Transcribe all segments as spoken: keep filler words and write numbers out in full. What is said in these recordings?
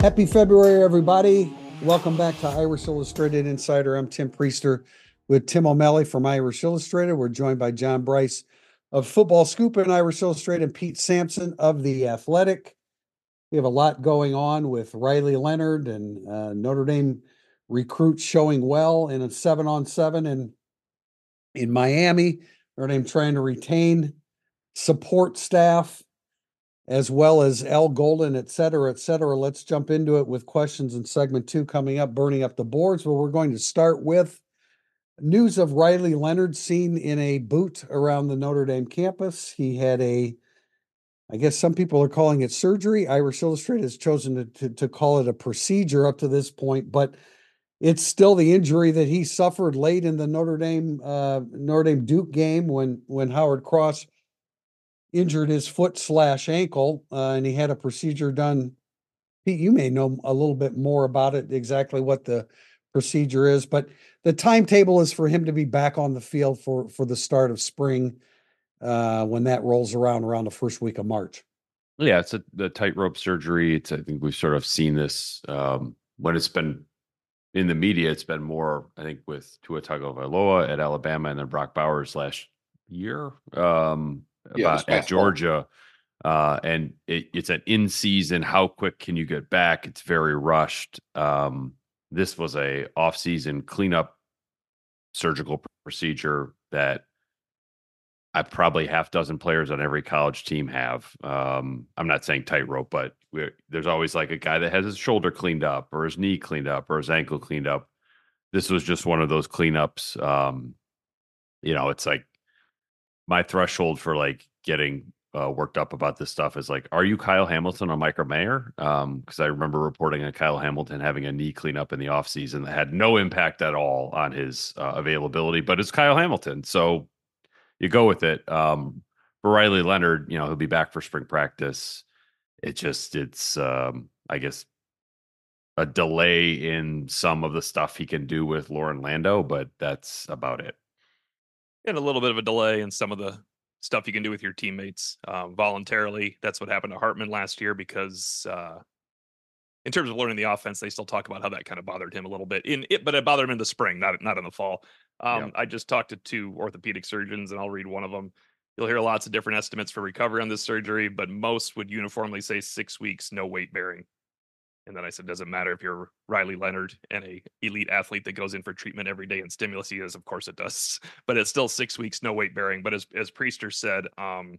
Happy February, everybody. Welcome back to Irish Illustrated Insider. I'm Tim Priester with Tim O'Malley from Irish Illustrated. We're joined by John Bryce of Football Scoop and Irish Illustrated and Pete Sampson of The Athletic. We have a lot going on with Riley Leonard and uh, Notre Dame recruits showing well in a seven on seven and in Miami. Notre Dame trying to retain support staff as well as Al Golden, et cetera, et cetera. Let's jump into it with questions in segment two coming up, burning up the boards. But we're going to start with news of Riley Leonard seen in a boot around the Notre Dame campus. He had a, I guess some people are calling it surgery. Irish Illustrated has chosen to, to, to call it a procedure up to this point, but it's still the injury that he suffered late in the Notre Dame uh, Notre Dame Duke game when when Howard Cross injured his foot slash ankle, uh, and he had a procedure done. Pete, you may know a little bit more about it, exactly what the procedure is, but the timetable is for him to be back on the field for, for the start of spring uh, when that rolls around around the first week of March. Yeah, it's a the tightrope surgery. It's I think we've sort of seen this um, when it's been in the media. It's been more, I think, with Tua Tagovailoa at Alabama and then Brock Bowers last year. Um, Yeah, about at Georgia, uh, and it, it's an in season. How quick can you get back? It's very rushed. Um, this was a off season cleanup surgical procedure that I probably half dozen players on every college team have. Um, I'm not saying tightrope, but we're, there's always like a guy that has his shoulder cleaned up or his knee cleaned up or his ankle cleaned up. This was just one of those cleanups. Um, you know, it's like, my threshold for like getting uh, worked up about this stuff is like, are you Kyle Hamilton or Micah Mayer? Um, because I remember reporting on Kyle Hamilton having a knee cleanup in the offseason that had no impact at all on his uh, availability, but it's Kyle Hamilton. So you go with it. Um, for Riley Leonard, you know, he'll be back for spring practice. It just, it's, um, I guess, a delay in some of the stuff he can do with Lauren Lando, but that's about it. And a little bit of a delay in some of the stuff you can do with your teammates um, voluntarily. That's what happened to Hartman last year because uh, in terms of learning the offense, they still talk about how that kind of bothered him a little bit in it, but it bothered him in the spring, not not in the fall. Um, yeah. I just talked to two orthopedic surgeons and I'll read one of them. You'll hear lots of different estimates for recovery on this surgery, but most would uniformly say six weeks, no weight bearing. And then I said, does it matter if you're Riley Leonard and a elite athlete that goes in for treatment every day and stimulus? He is, of course it does. But it's still six weeks, no weight bearing. But as as Priester said, um,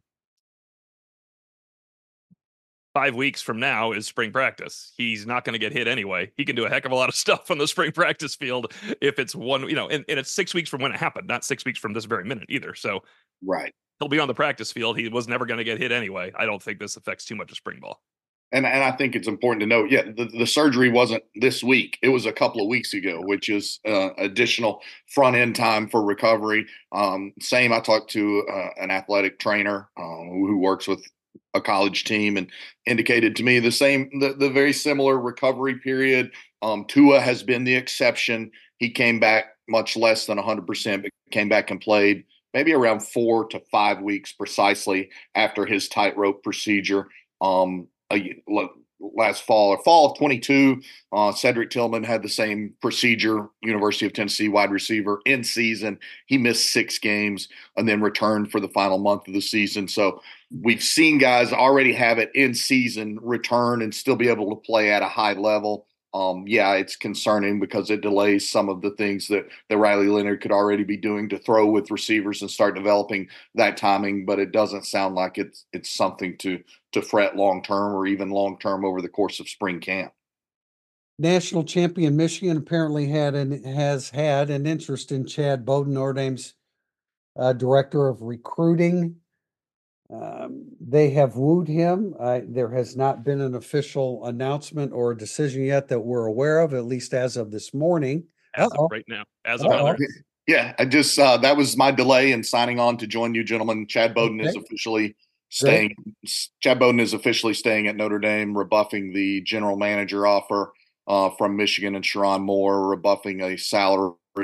five weeks from now is spring practice. He's not going to get hit anyway. He can do a heck of a lot of stuff on the spring practice field if it's one, you know, and, and it's six weeks from when it happened, not six weeks from this very minute either. So right, he'll be on the practice field. He was never going to get hit anyway. I don't think this affects too much of spring ball. And and I think it's important to note, yeah, the, the surgery wasn't this week. It was a couple of weeks ago, which is uh, additional front end time for recovery. Um, same, I talked to uh, an athletic trainer uh, who works with a college team and indicated to me the same, the, the very similar recovery period. Um, Tua has been the exception. He came back much less than one hundred percent, but came back and played maybe around four to five weeks precisely after his tightrope procedure. Um, last fall or fall of twenty-two, uh, Cedric Tillman had the same procedure, University of Tennessee wide receiver in season. He missed six games and then returned for the final month of the season. So we've seen guys already have it in season, return and still be able to play at a high level. Um, yeah, it's concerning because it delays some of the things that, that Riley Leonard could already be doing to throw with receivers and start developing that timing, but it doesn't sound like it's it's something to to fret long-term or even long-term over the course of spring camp. National champion Michigan apparently had and has had an interest in Chad Bowden, Notre Dame's uh, director of recruiting. Um, they have wooed him. Uh, there has not been an official announcement or a decision yet that we're aware of, at least as of this morning. As Uh-oh. of right now, as of now. Yeah, I just uh, that was my delay in signing on to join you, gentlemen. Chad Bowden okay. is officially staying. Great. Chad Bowden is officially staying at Notre Dame, rebuffing the general manager offer uh, from Michigan and Sherrone Moore, rebuffing a salary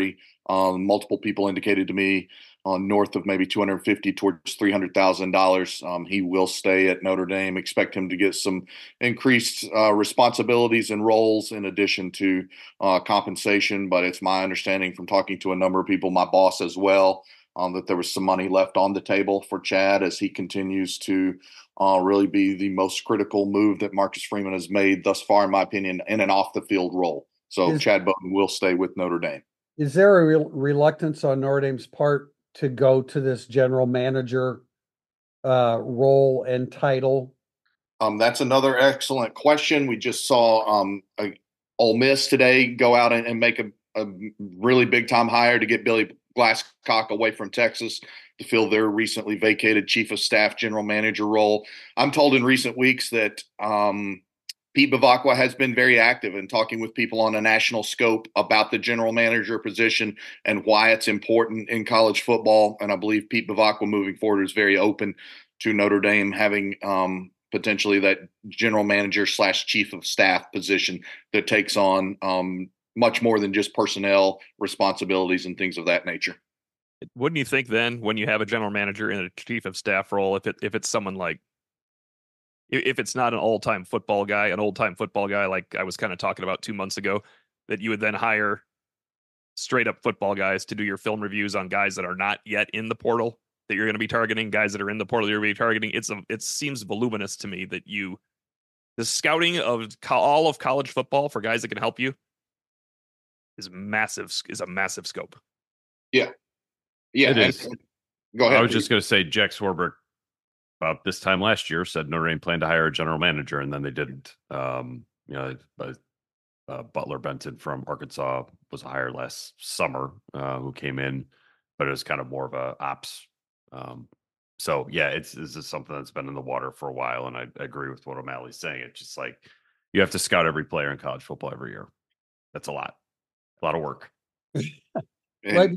Um, multiple people indicated to me on north of maybe two hundred fifty towards three hundred thousand dollars. Um, he will stay at Notre Dame. Expect him to get some increased uh, responsibilities and roles in addition to uh, compensation. But it's my understanding from talking to a number of people, my boss as well, um, that there was some money left on the table for Chad as he continues to uh, really be the most critical move that Marcus Freeman has made thus far, in my opinion, in an off the field role. So Is- Chad Bowden will stay with Notre Dame. Is there a real reluctance on Notre Dame's part to go to this general manager uh, role and title? Um, that's another excellent question. We just saw um, a, Ole Miss today go out and, and make a, a really big time hire to get Billy Glasscock away from Texas to fill their recently vacated chief of staff general manager role. I'm told in recent weeks that um, Pete Bevacqua has been very active in talking with people on a national scope about the general manager position and why it's important in college football. And I believe Pete Bevacqua moving forward is very open to Notre Dame having um, potentially that general manager slash chief of staff position that takes on um, much more than just personnel responsibilities and things of that nature. Wouldn't you think then, when you have a general manager in a chief of staff role, if it if it's someone like, if it's not an all-time football guy, an old-time football guy like I was kind of talking about two months ago, that you would then hire straight up football guys to do your film reviews on guys that are not yet in the portal that you're going to be targeting, guys that are in the portal you're going to be targeting. It's a, it seems voluminous to me that you, the scouting of co- all of college football for guys that can help you is massive, is a massive scope. Yeah. Yeah. It and, is. Go ahead. I was please. just going to say Jack Swarbrick about this time last year said Notre Dame planned to hire a general manager, and then they didn't. Um, you know, uh, uh, Butler Benton from Arkansas was hired last summer, uh, who came in, but it was kind of more of a ops. Um, so yeah, it's this is something that's been in the water for a while, and I, I agree with what O'Malley's saying. It's just like you have to scout every player in college football every year. That's a lot, a lot of work. Right,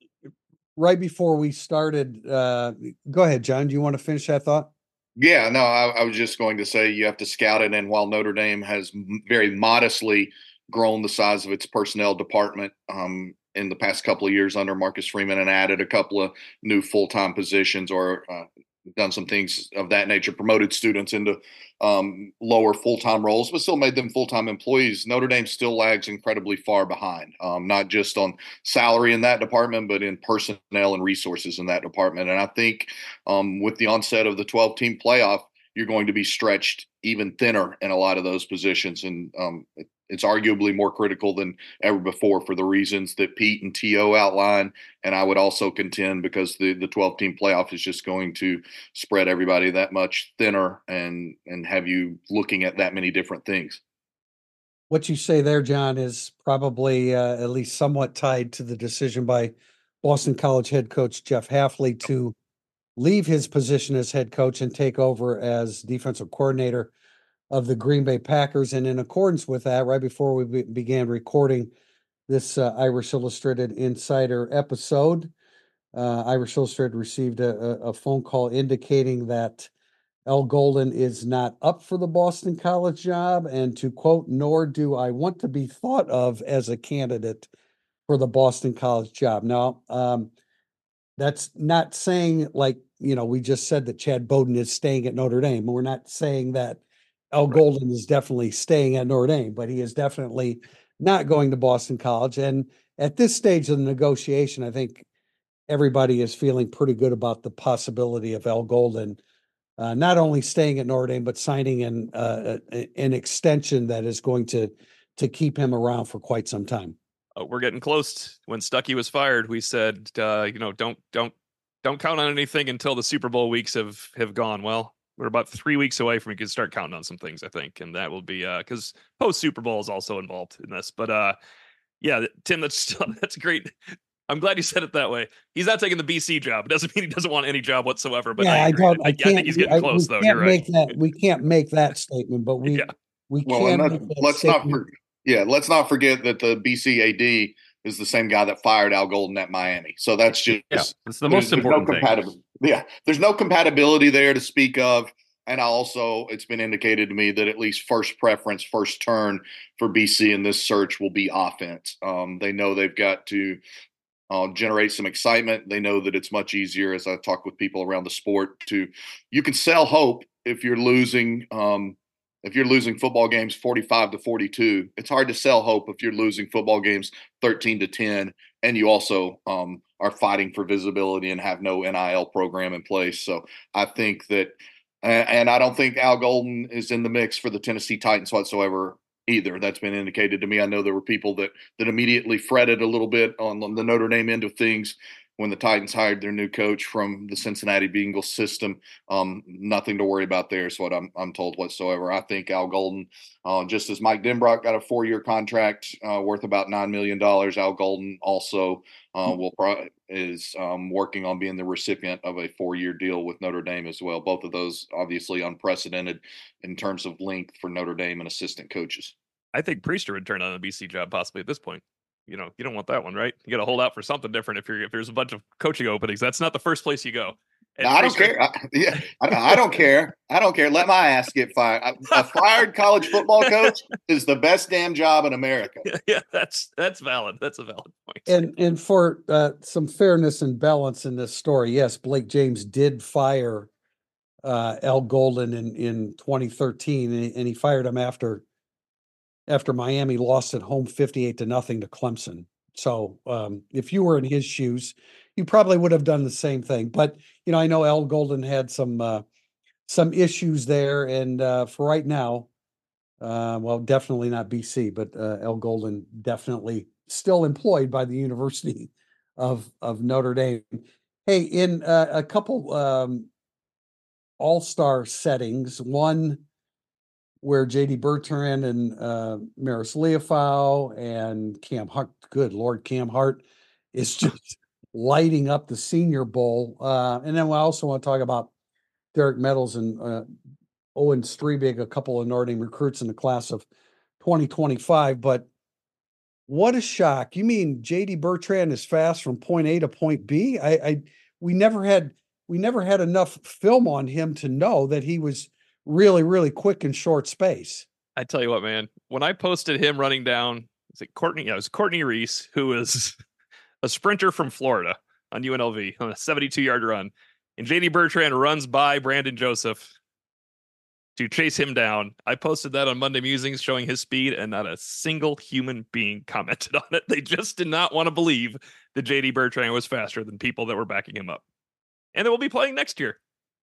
right before we started, uh, go ahead, John. Do you want to finish that thought? Yeah, no, I, I was just going to say you have to scout it. And while Notre Dame has m- very modestly grown the size of its personnel department um, in the past couple of years under Marcus Freeman and added a couple of new full-time positions or uh, done some things of that nature, promoted students into um, lower full-time roles, but still made them full-time employees, Notre Dame still lags incredibly far behind, um, not just on salary in that department, but in personnel and resources in that department. And I think um, with the onset of the twelve-team playoff, you're going to be stretched even thinner in a lot of those positions. And um, it, it's arguably more critical than ever before for the reasons that Pete and T O outline. And I would also contend because the, the twelve-team playoff is just going to spread everybody that much thinner and, and have you looking at that many different things. What you say there, John, is probably uh, at least somewhat tied to the decision by Boston College head coach Jeff Hafley to leave his position as head coach and take over as defensive coordinator of the Green Bay Packers. And in accordance with that, right before we be- began recording this uh, Irish Illustrated Insider episode, uh, Irish Illustrated received a, a, a phone call indicating that Al Golden is not up for the Boston College job. And to quote, nor do I want to be thought of as a candidate for the Boston College job. Now, um, that's not saying, like, you know, we just said that Chad Bowden is staying at Notre Dame. We're not saying that Al Golden is definitely staying at Notre Dame, but he is definitely not going to Boston College. And at this stage of the negotiation, I think everybody is feeling pretty good about the possibility of Al Golden uh, not only staying at Notre Dame, but signing an uh, an extension that is going to to keep him around for quite some time. Uh, we're getting close. When Stuckey was fired, we said, uh, you know, don't don't don't count on anything until the Super Bowl weeks have have gone. Well, we're about three weeks away from we can start counting on some things, I think, and that will be because uh, post Super Bowl is also involved in this. But uh, yeah, Tim, that's that's great. I'm glad you said it that way. He's not taking the B C job. It doesn't mean he doesn't want any job whatsoever. But yeah, I, I don't. I, I, can't, I think he's getting I, close, we though. Can't You're right. make that. We can't make that statement, but we yeah. we well, can. Not, make that let's statement. not. For, yeah, let's not forget that the B C A D is the same guy that fired Al Golden at Miami. So that's just yeah, it's the most important no thing. Compatibility. Yeah, there's no compatibility there to speak of. And also, it's been indicated to me that at least first preference, first turn for B C in this search will be offense. Um, they know they've got to uh, generate some excitement. They know that it's much easier, as I talk with people around the sport, to you can sell hope if you're losing. Um, if you're losing football games forty-five to forty-two, it's hard to sell hope if you're losing football games thirteen to ten, and you also um, are fighting for visibility and have no N I L program in place. So I think that, and I don't think Al Golden is in the mix for the Tennessee Titans whatsoever either. That's been indicated to me. I know there were people that that immediately fretted a little bit on the Notre Dame end of things when the Titans hired their new coach from the Cincinnati Bengals system. Um, nothing to worry about there is what I'm I'm told whatsoever. I think Al Golden, uh, just as Mike Denbrock got a four-year contract uh, worth about nine million dollars, Al Golden also uh, will pro- is um, working on being the recipient of a four-year deal with Notre Dame as well. Both of those obviously unprecedented in terms of length for Notre Dame and assistant coaches. I think Priester would turn on a B C job possibly at this point. You know, you don't want that one, right? You got to hold out for something different if you're if there's a bunch of coaching openings. That's not the first place you go. And No, I don't Priester- care. I, yeah, I, I don't care. I don't care. Let my ass get fired. A, a fired college football coach is the best damn job in America. Yeah, that's that's valid. That's a valid point. And and for uh, some fairness and balance in this story, yes, Blake James did fire uh, Al Golden in in twenty thirteen, and he, and he fired him after after Miami lost at home fifty-eight to nothing to Clemson. So um, if you were in his shoes, you probably would have done the same thing. But you know, I know Al Golden had some uh, some issues there, and uh, for right now, uh, well, definitely not B C, but uh, Al Golden definitely still employed by the University of of Notre Dame. Hey, in uh, a couple um, all-star settings, one where J D Bertrand and uh, Maris Leofau and Cam Hart, good Lord, Cam Hart is just lighting up the Senior Bowl. Uh, and then we also want to talk about Derek Meadows and uh, Owen Strebig, a couple of Notre Dame recruits in the class of twenty twenty-five. But what a shock. You mean J D Bertrand is fast from point A to point B? I, I we never had we never had enough film on him to know that he was really, really quick in short space. I tell you what, man, when I posted him running down, is it Courtney? Yeah, it was Courtney Reese, who is a sprinter from Florida on U N L V on a seventy-two yard run. And J D Bertrand runs by Brandon Joseph to chase him down. I posted that on Monday Musings showing his speed, and not a single human being commented on it. They just did not want to believe that J D Bertrand was faster than people that were backing him up. And they will be playing next year.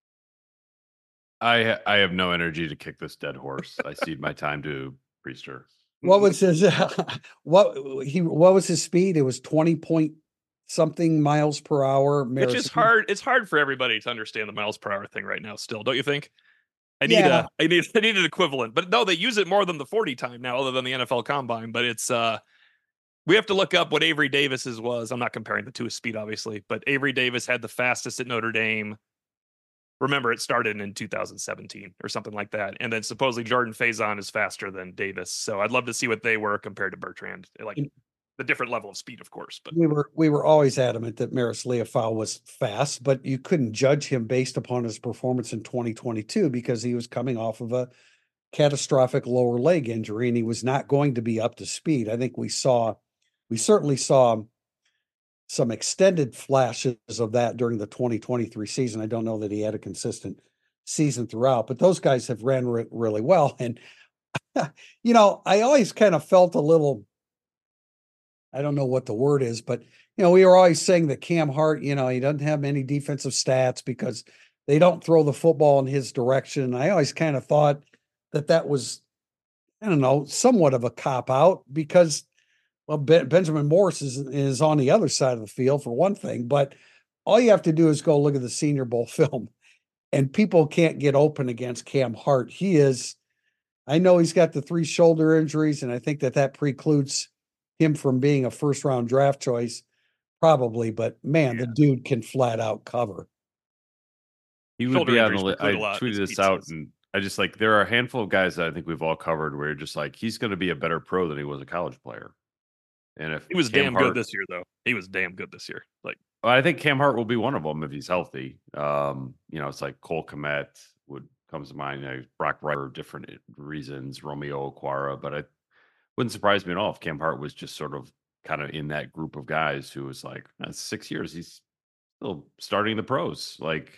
I I have no energy to kick this dead horse. I cede my time to Priester. What was his uh, what he what was his speed? It was twenty point something miles per hour. Which is hard. It's hard for everybody to understand the miles per hour thing right now still, don't you think? I need Yeah. a I need I need an equivalent. But no, they use it more than the forty time now, other than the N F L Combine. But it's uh we have to look up what Avery Davis's was. I'm not comparing the two with speed, obviously, but Avery Davis had the fastest at Notre Dame. Remember, it started in two thousand seventeen or something like that. And then supposedly Jordan Faison is faster than Davis. So I'd love to see what they were compared to Bertrand. Like the different level of speed, of course. But we were we were always adamant that Maris Leofau was fast, but you couldn't judge him based upon his performance in twenty twenty-two because he was coming off of a catastrophic lower leg injury and he was not going to be up to speed. I think we saw, we certainly saw some extended flashes of that during the twenty twenty-three season. I don't know that he had a consistent season throughout, but those guys have ran re- really well. And, you know, I always kind of felt a little, I don't know what the word is, but, you know, we were always saying that Cam Hart, you know, he doesn't have any defensive stats because they don't throw the football in his direction. And I always kind of thought that that was, I don't know, somewhat of a cop out because, well, ben, Benjamin Morris is, is on the other side of the field for one thing, but all you have to do is go look at the Senior Bowl film and people can't get open against Cam Hart. He is, I know he's got the three shoulder injuries, and I think that that precludes him from being a first round draft choice, probably, but man, yeah. The dude can flat out cover. He would Shoulder be on the list. I tweeted this out, and I just like, there are a handful of guys that I think we've all covered where you're just like, he's going to be a better pro than he was a college player. And if he was Cam damn Hart, good this year, though, he was damn good this year. Like, I think Cam Hart will be one of them if he's healthy. Um, you know, it's like Cole Kmet would comes to mind. You know, Brock Ryder, different reasons. Romeo Okwara, but it wouldn't surprise me at all if Cam Hart was just sort of kind of in that group of guys who was like, that's six years. He's still starting the pros. Like,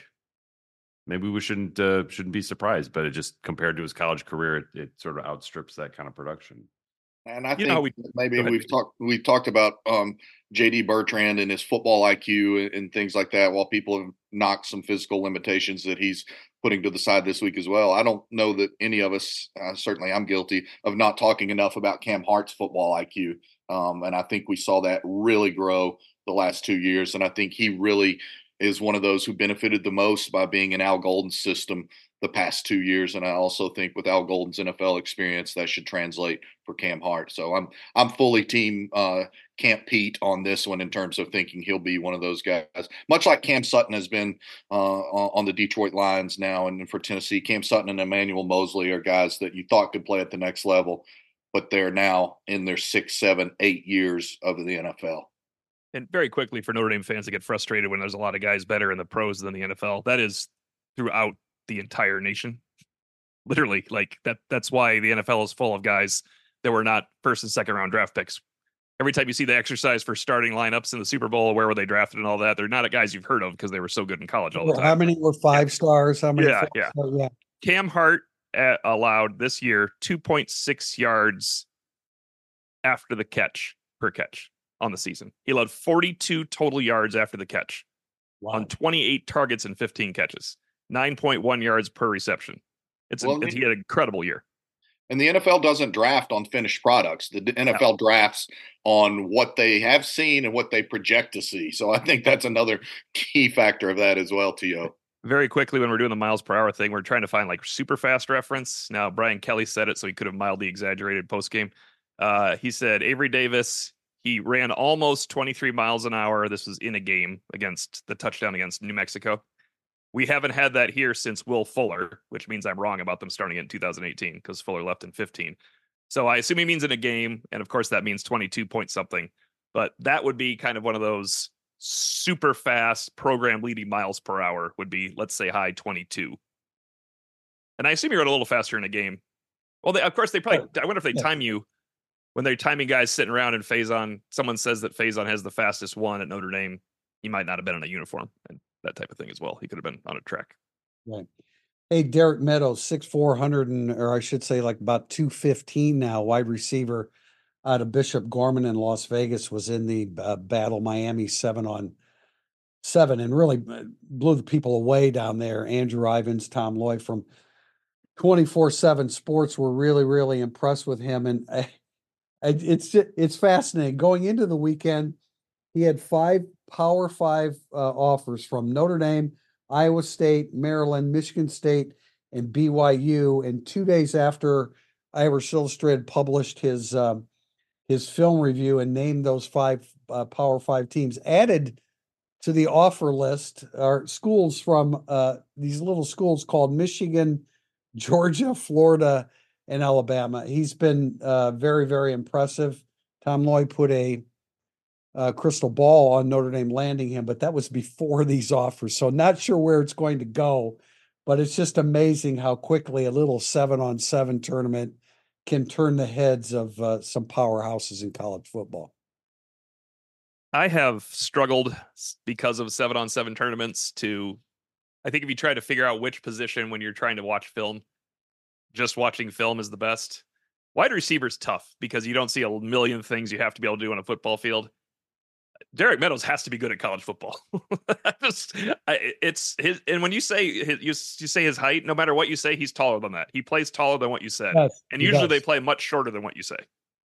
maybe we shouldn't uh, shouldn't be surprised, but it just compared to his college career, it, it sort of outstrips that kind of production. And I You know how think we maybe go ahead. we've talked we've talked about um, J D Bertrand and his football I Q and, and things like that. While people have knocked some physical limitations that he's putting to the side this week as well, I don't know that any of us, uh, certainly I'm guilty of not talking enough about Cam Hart's football I Q. Um, and I think we saw that really grow the last two years. And I think he really is one of those who benefited the most by being in Al Golden's system the past two years. And I also think with Al Golden's N F L experience, that should translate for Cam Hart. So I'm I'm fully team uh, Camp Pete on this one in terms of thinking he'll be one of those guys, much like Cam Sutton has been uh, on the Detroit Lions now. And for Tennessee, Cam Sutton and Emmanuel Mosley are guys that you thought could play at the next level, but they're now in their six, seven, eight years of the N F L. And very quickly, for Notre Dame fans to get frustrated when there's a lot of guys better in the pros than the N F L, that is throughout the entire nation. Literally, like that. That's why the N F L is full of guys that were not first and second round draft picks. Every time you see the exercise for starting lineups in the Super Bowl, where were they drafted and all that, they're not guys you've heard of because they were so good in college all the time. How many were five stars? How many? Yeah, yeah. Stars? yeah. Cam Hart uh, allowed this year two point six yards after the catch per catch on the season. He allowed forty-two total yards after the catch Wow. on twenty-eight targets and fifteen catches, nine point one yards per reception. It's Well, an, it's, he had an incredible year. And the N F L doesn't draft on finished products. The N F L no. drafts on what they have seen and what they project to see. So I think that's another key factor of that as well, T O. Very quickly, when we're doing the miles per hour thing, we're trying to find like super fast reference. Now, Brian Kelly said it, so he could have mildly exaggerated post game. Uh, he said Avery Davis, he ran almost twenty-three miles an hour. This was in a game against the touchdown against New Mexico. We haven't had that here since Will Fuller, which means I'm wrong about them starting it in two thousand eighteen because Fuller left in fifteen. So I assume he means in a game. And of course, that means twenty-two point something. But that would be kind of one of those super fast program leading miles per hour would be, let's say, high twenty-two. And I assume he rode a little faster in a game. Well, they, of course, they probably, I wonder if they yeah. time you when they're timing guys sitting around and Faison, someone says that Faison has the fastest one at Notre Dame. He might not have been in a uniform and that type of thing as well. He could have been on a track. Right. Hey, Derek Meadows, six four hundred, and or I should say like about two fifteen now, wide receiver out of Bishop Gorman in Las Vegas, was in the uh, Battle Miami seven on seven and really blew the people away down there. Andrew Ivins, Tom Loy from twenty-four seven Sports were really, really impressed with him. And uh, it's it's fascinating. Going into the weekend, he had five Power Five uh, offers from Notre Dame, Iowa State, Maryland, Michigan State, and B Y U. And two days after Irish Illustrated published his uh, his film review and named those five uh, Power Five teams, added to the offer list are schools from uh, these little schools called Michigan, Georgia, Florida, and Alabama. He's been uh, very, very impressive. Tom Loy put a Uh, crystal ball on Notre Dame landing him, but that was before these offers. So not sure where it's going to go, but it's just amazing how quickly a little seven on seven tournament can turn the heads of uh, some powerhouses in college football. I have struggled because of seven on seven tournaments to, I think if you try to figure out which position when you're trying to watch film, just watching film is the best. Wide receiver's tough because you don't see a million things you have to be able to do on a football field. Derek Meadows has to be good at college football. Just, I, it's his, and when you say his, you, you say his height, no matter what you say, he's taller than that. He plays taller than what you said, yes, and usually does. they play much shorter than what you say.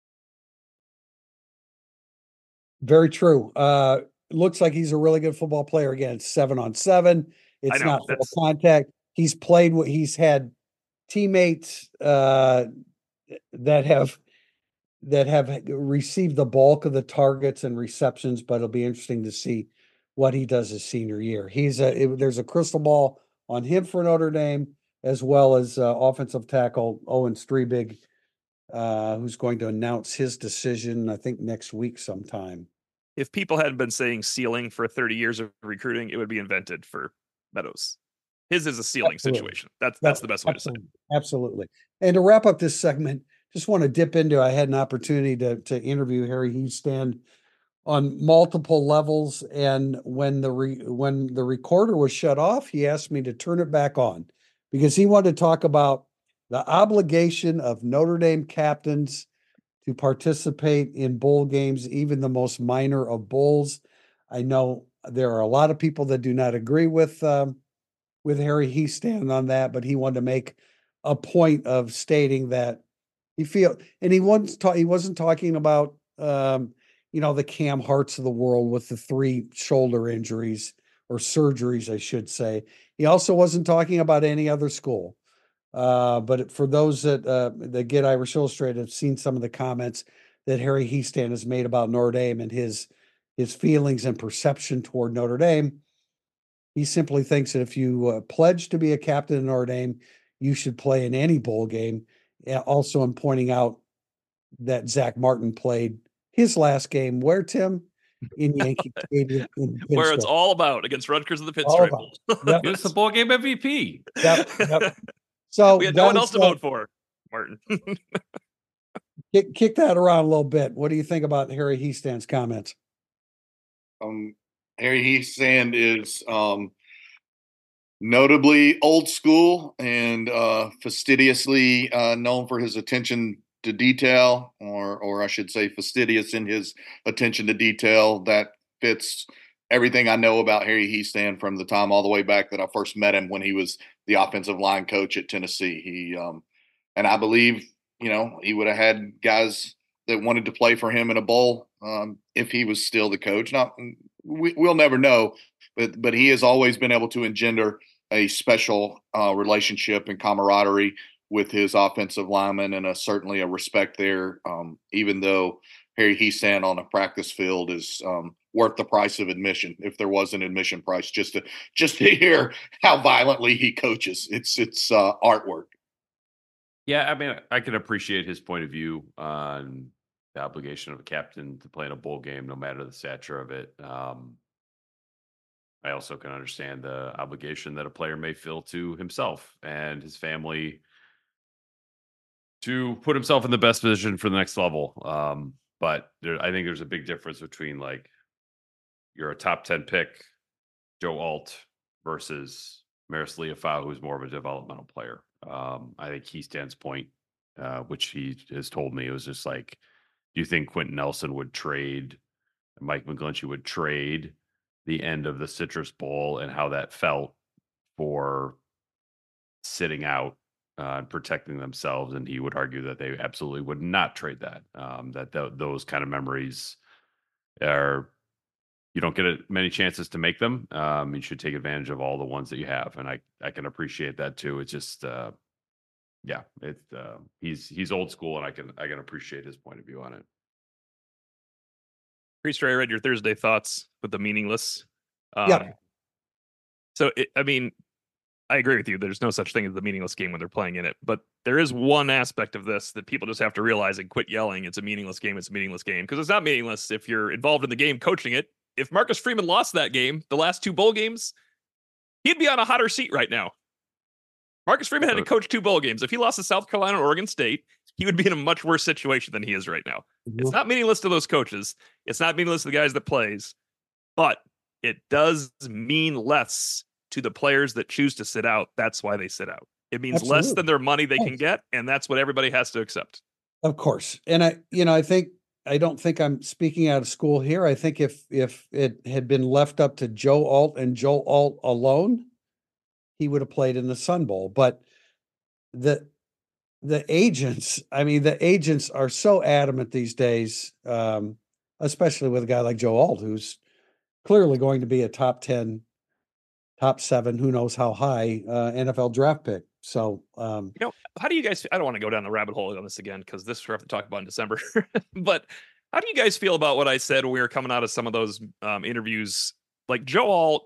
Very true. Uh, looks like he's a really good football player. Again, it's seven on seven. It's know, not full contact. He's played what he's had teammates uh, that have. that have received the bulk of the targets and receptions, but it'll be interesting to see what he does his senior year. He's a, it, there's a crystal ball on him for Notre Dame, as well as uh, offensive tackle Owen Strebig, uh, who's going to announce his decision, I think next week sometime. If people hadn't been saying ceiling for thirty years of recruiting, it would be invented for Meadows. His is a ceiling Absolutely. situation. That's, that's the best way Absolutely. to say it. Absolutely. And to wrap up this segment, just want to dip into, I had an opportunity to, to interview Harry Hiestand on multiple levels. And when the, re, when the recorder was shut off, he asked me to turn it back on because he wanted to talk about the obligation of Notre Dame captains to participate in bowl games, even the most minor of bowls. I know there are a lot of people that do not agree with, um, with Harry Hiestand on that, but he wanted to make a point of stating that he feel, and he wasn't ta- he wasn't talking about, um, you know, the Cam Harts of the world with the three shoulder injuries or surgeries, I should say. He also wasn't talking about any other school. Uh, but for those that uh, that get Irish Illustrated, have seen some of the comments that Harry Hiestand has made about Notre Dame and his his feelings and perception toward Notre Dame. He simply thinks that if you uh, pledge to be a captain in Notre Dame, you should play in any bowl game. Uh, Also, I'm pointing out that Zach Martin played his last game where, Tim? In Yankee Stadium in Where it's Pinstripe. all about against Rutgers of the All Pinstripe about. Bowl. Yep. He was the bowl game M V P. Yep. Yep. So We had no one that else to said, vote for, Martin. kick, kick that around a little bit. What do you think about Harry Hiestand's comments? Um, Harry Hiestand is um, notably old school and uh, fastidiously uh, known for his attention to detail, or or I should say, fastidious in his attention to detail. That fits everything I know about Harry Hiestand from the time all the way back that I first met him when he was the offensive line coach at Tennessee. He um, and I believe, you know, he would have had guys that wanted to play for him in a bowl um, if he was still the coach. Not we, we'll never know, but but he has always been able to engender a special uh, relationship and camaraderie with his offensive linemen, and a, certainly a respect there. Um, even though Harry Hiestand on a practice field is um, worth the price of admission, if there was an admission price, just to just to hear how violently he coaches. It's it's uh, artwork. Yeah, I mean, I can appreciate his point of view on the obligation of a captain to play in a bowl game, no matter the stature of it. Um, I also can understand the obligation that a player may feel to himself and his family to put himself in the best position for the next level. Um, but there, I think there's a big difference between, like, you're a top ten pick, Joe Alt, versus Maris Leafau, who's more of a developmental player. Um, I think Hiestand's point, uh, which he has told me, it was just like, do you think Quentin Nelson would trade, Mike McGlinchey would trade the end of the Citrus Bowl and how that felt for sitting out uh, and protecting themselves? And he would argue that they absolutely would not trade that. Um, that th- those kind of memories are, you don't get a, many chances to make them. Um, you should take advantage of all the ones that you have, and I I can appreciate that too. It's just, uh, yeah, it uh, he's he's old school, and I can I can appreciate his point of view on it. Priester, I read your Thursday thoughts with the meaningless. Um, Yeah. So, it, I mean, I agree with you. There's no such thing as the meaningless game when they're playing in it. But there is one aspect of this that people just have to realize and quit yelling. It's a meaningless game. It's a meaningless game. Because it's not meaningless if you're involved in the game coaching it. If Marcus Freeman lost that game, the last two bowl games, he'd be on a hotter seat right now. Marcus Freeman had to coach two bowl games. If he lost to South Carolina or Oregon State, he would be in a much worse situation than he is right now. Mhm. It's not meaningless to those coaches. It's not meaningless to the guys that plays, but it does mean less to the players that choose to sit out. That's why they sit out. It means less Absolutely. than their money they can Yes. get, and that's what everybody has to accept. Of course. And I, you know, I think, I don't think I'm speaking out of school here. I think if, if it had been left up to Joe Alt and Joe Alt alone, he would have played in the Sun Bowl. But the, the agents, I mean, the agents are so adamant these days, um, especially with a guy like Joe Alt, who's clearly going to be a top ten, top seven, who knows how high, uh, N F L draft pick. So, um, You know, how do you guys, I don't want to go down the rabbit hole on this again because this we have to talk about in December. But how do you guys feel about what I said when we were coming out of some of those um, interviews? Like Joe Alt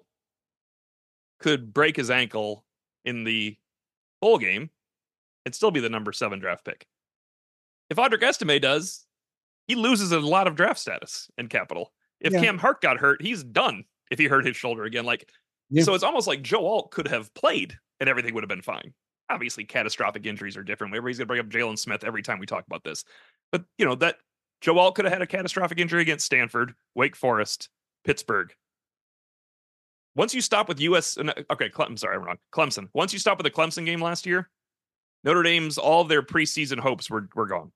could break his ankle in the bowl game and still be the number seven draft pick. If Audric Estime does, he loses a lot of draft status and capital. If Yeah. Cam Hart got hurt, he's done if he hurt his shoulder again. Like, Yeah. so it's almost like Joe Alt could have played and everything would have been fine. obviously catastrophic injuries are different. Everybody's going to bring up Jalen Smith every time we talk about this. But, you know, that Joe Alt could have had a catastrophic injury against Stanford, Wake Forest, Pittsburgh. Once you stop with U S, okay, I'm sorry, I'm wrong. Clemson. Once you stop with the Clemson game last year, Notre Dame's, all of their preseason hopes were, were gone.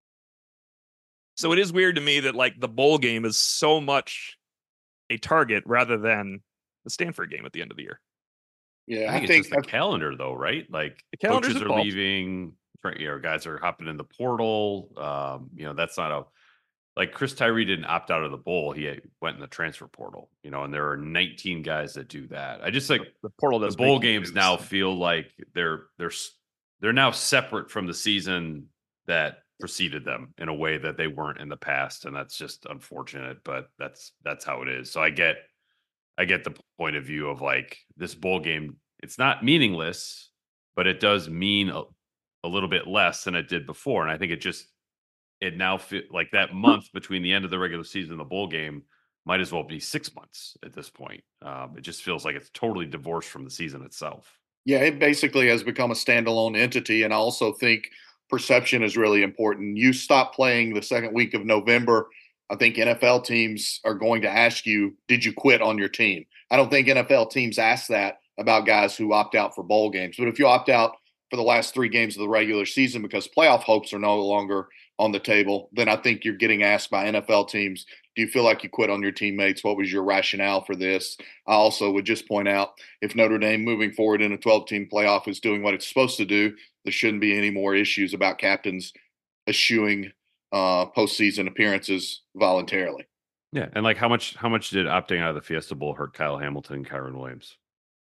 So it is weird to me that like the bowl game is so much a target rather than the Stanford game at the end of the year. Yeah, I think I it's think just the calendar, though, right? Like The calendar's coaches are involved. leaving, you know, guys are hopping in the portal. Um, you know, that's not a like Chris Tyree didn't opt out of the bowl; he went in the transfer portal. You know, and there are nineteen guys that do that. I just like The portal the does bowl make you games lose. now feel like they're they're s- they're now separate from the season that preceded them in a way that they weren't in the past, and that's just unfortunate. But that's that's how it is. So I get I get the point of view of like this bowl game. It's not meaningless, but it does mean a, a little bit less than it did before. And I think it just it now feel like that month between the end of the regular season and the bowl game might as well be six months at this point. Um, it just feels like it's totally divorced from the season itself. Yeah, it basically has become a standalone entity. And I also think perception is really important. You stop playing the second week of November, I think N F L teams are going to ask you, did you quit on your team? I don't think N F L teams ask that about guys who opt out for bowl games. But if you opt out for the last three games of the regular season because playoff hopes are no longer on the table, then I think you're getting asked by N F L teams, do you feel like you quit on your teammates? What was your rationale for this? I also would just point out, if Notre Dame moving forward in a twelve-team playoff is doing what it's supposed to do, there shouldn't be any more issues about captains eschewing uh, postseason appearances voluntarily. Yeah, and like how much how much did opting out of the Fiesta Bowl hurt Kyle Hamilton and Kyron Williams?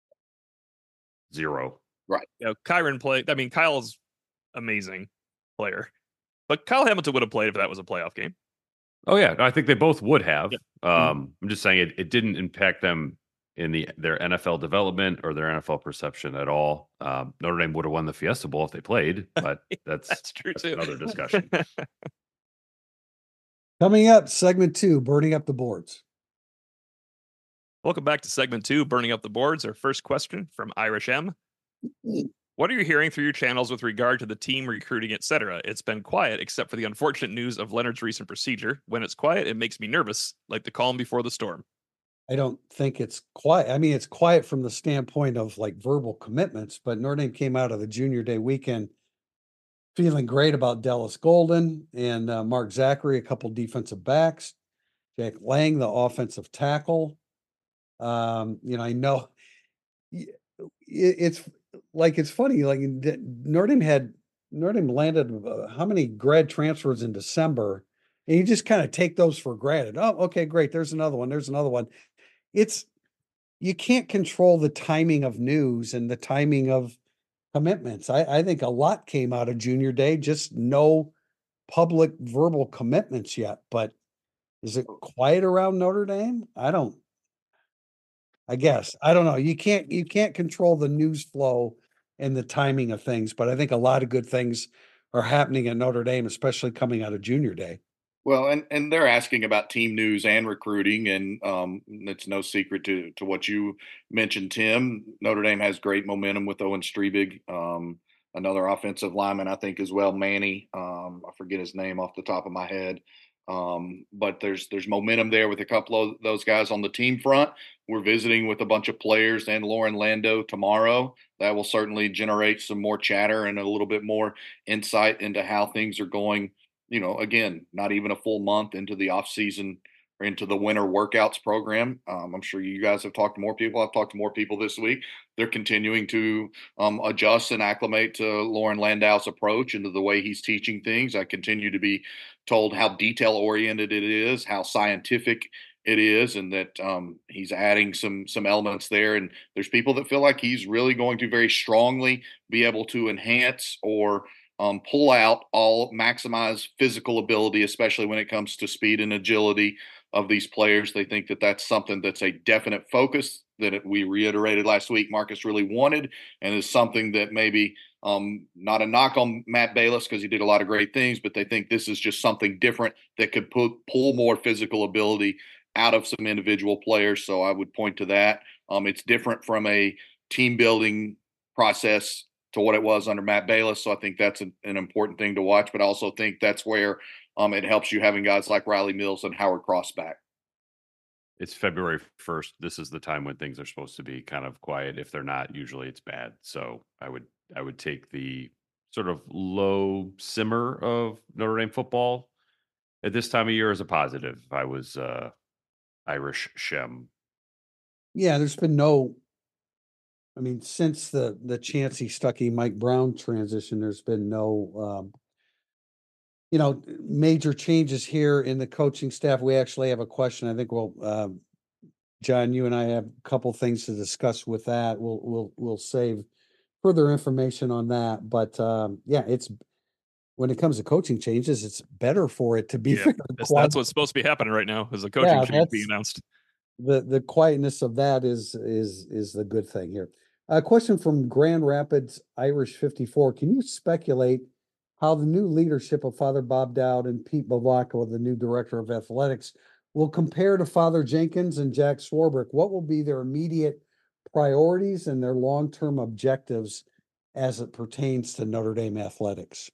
Zero. Right. You know, Kyron played. I mean, Kyle's amazing player, but Kyle Hamilton would have played if that was a playoff game. Oh yeah, I think they both would have. Yeah. Um, I'm just saying it, it didn't impact them in the their N F L development or their N F L perception at all. Um, Notre Dame would have won the Fiesta Bowl if they played, but that's That's true that's too. another discussion. Coming up, segment two, burning up the boards. Welcome back to segment two, burning up the boards. Our first question from Irish M. What are you hearing through your channels with regard to the team recruiting, et cetera? It's been quiet, except for the unfortunate news of Leonard's recent procedure. When it's quiet, it makes me nervous, like the calm before the storm. I don't think it's quiet. I mean, it's quiet from the standpoint of like verbal commitments, but Notre Dame came out of the junior day weekend feeling great about Dallas Golden and uh, Mark Zachary, a couple defensive backs, Jack Lang, the offensive tackle. Um, you know, I know it, it's like it's funny. Like Notre Dame had Notre Dame landed uh, how many grad transfers in December, and you just kind of take those for granted. Oh, okay, great. There's another one. There's another one. It's you can't control the timing of news and the timing of commitments. I, I think a lot came out of junior day, just no public verbal commitments yet. But is it quiet around Notre Dame? I don't. I guess I don't know. You can't you can't control the news flow and the timing of things, but I think a lot of good things are happening at Notre Dame, especially coming out of junior day. Well, and and they're asking about team news and recruiting, and um, it's no secret to to what you mentioned, Tim. Notre Dame has great momentum with Owen Strebig, um, another offensive lineman, I think, as well. Manny, um, I forget his name off the top of my head, um, but there's there's momentum there with a couple of those guys on the team front. We're visiting with a bunch of players and Lauren Lando tomorrow. That will certainly generate some more chatter and a little bit more insight into how things are going. You know, again, not even a full month into the off season or into the winter workouts program. Um, I'm sure you guys have talked to more people. I've talked to more people this week. They're continuing to um, adjust and acclimate to Lauren Landau's approach and to the way he's teaching things. I continue to be told how detail oriented it is, how scientific it is, and that um, he's adding some some elements there. And there's people that feel like he's really going to very strongly be able to enhance or Um, pull out all maximize physical ability, especially when it comes to speed and agility of these players. They think that that's something that's a definite focus that it, we reiterated last week Marcus really wanted, and is something that maybe um, not a knock on Matt Balis because he did a lot of great things, but they think this is just something different that could put, pull more physical ability out of some individual players. So I would point to that. Um, it's different from a team building process to what it was under Matt Balis. So I think that's an, an important thing to watch. But I also think that's where um, it helps you having guys like Riley Mills and Howard Cross back. It's February first. This is the time when things are supposed to be kind of quiet. If they're not, usually it's bad. So I would I would take the sort of low simmer of Notre Dame football at this time of year as a positive. If I was uh, Irish Shem. Yeah, there's been no. I mean, since the the Chancey Stuckey Mike Brown transition, there's been no, um, you know, major changes here in the coaching staff. We actually have a question. I think we'll, um, John, you and I have a couple things to discuss with that. We'll we'll we'll save further information on that. But um, yeah, it's when it comes to coaching changes, it's better for it to be Yeah, very that's, quiet. that's what's supposed to be happening right now. Is a coaching Yeah, change being that's- announced. the the quietness of that is is is the good thing here. A question from Grand Rapids Irish fifty-four. Can you speculate how the new leadership of Father Bob Dowd and Pete Bavacqua, the new director of athletics, will compare to Father Jenkins and Jack Swarbrick? What will be their immediate priorities and their long-term objectives as it pertains to Notre Dame athletics?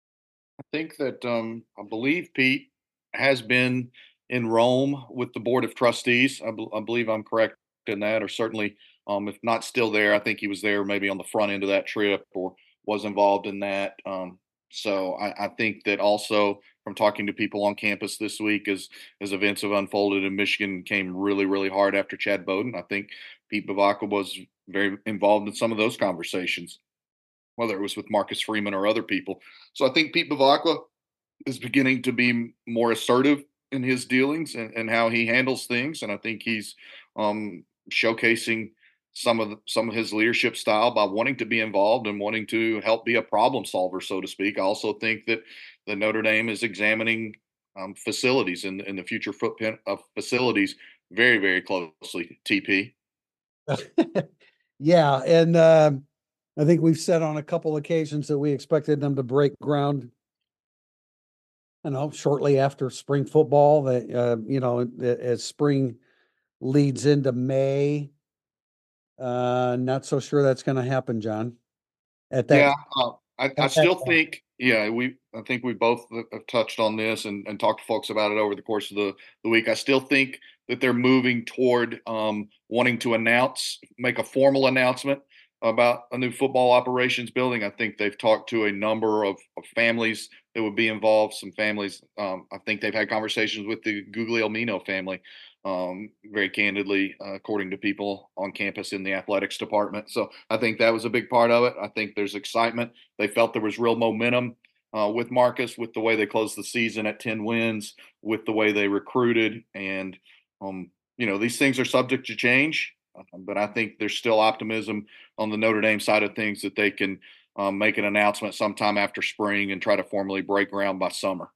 I think that um, I believe Pete has been in Rome with the board of trustees. I, bel- I believe I'm correct in that, or certainly, um, if not still there, I think he was there maybe on the front end of that trip or was involved in that. Um, so I, I think that also from talking to people on campus this week, as as events have unfolded in Michigan, came really really hard after Chad Bowden. I think Pete Bavacqua was very involved in some of those conversations, whether it was with Marcus Freeman or other people. So I think Pete Bavacqua is beginning to be more assertive in his dealings and, and how he handles things. And I think he's um, showcasing some of the, some of his leadership style by wanting to be involved and wanting to help be a problem solver, so to speak. I also think that the Notre Dame is examining um, facilities and in, in the future footprint of facilities very, very closely. T P. Yeah, and um, I think we've said on a couple occasions that we expected them to break ground, you know, shortly after spring football. That uh, you know, a- as spring leads into May, uh, not so sure that's going to happen, John. At that, Yeah, uh, I, I at still that- think, yeah, we, I think we both have touched on this and, and talked to folks about it over the course of the, the week. I still think that they're moving toward um, wanting to announce, make a formal announcement about a new football operations building. I think they've talked to a number of, of families that would be involved. Some families, um, I think they've had conversations with the Guglielmino family, um, very candidly, uh, according to people on campus in the athletics department. So I think that was a big part of it. I think there's excitement. They felt there was real momentum uh, with Marcus, with the way they closed the season at ten wins, with the way they recruited. And, um, you know, these things are subject to change, uh, but I think there's still optimism on the Notre Dame side of things that they can um, make an announcement sometime after spring and try to formally break ground by summer.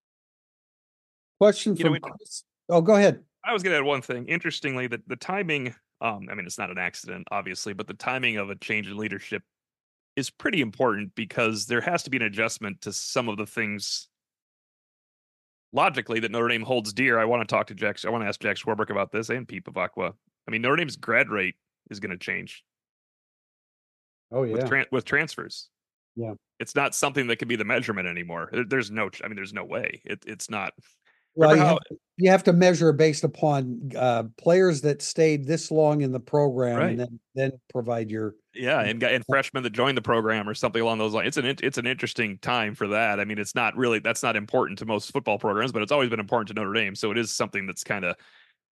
question You know, from it- Chris. Oh, go ahead. I was going to add one thing. Interestingly, that the timing, um, I mean, it's not an accident, obviously, but the timing of a change in leadership is pretty important because there has to be an adjustment to some of the things logically that Notre Dame holds dear. I want to talk to Jack. I want to ask Jack Swarbrick about this and Pete Bavacqua. I mean, Notre Dame's grad rate is going to change Oh with yeah, tran with transfers. Yeah. It's not something that can be the measurement anymore. There- There's no, I mean, there's no way. It, it's not. well, Remember you how- have, to, you have to measure it based upon uh, players that stayed this long in the program, Right. and then then provide your Yeah, and and freshmen that joined the program or something along those lines. It's an in- it's an interesting time for that. I mean, it's not really that's not important to most football programs, but it's always been important to Notre Dame. So it is something that's kind of.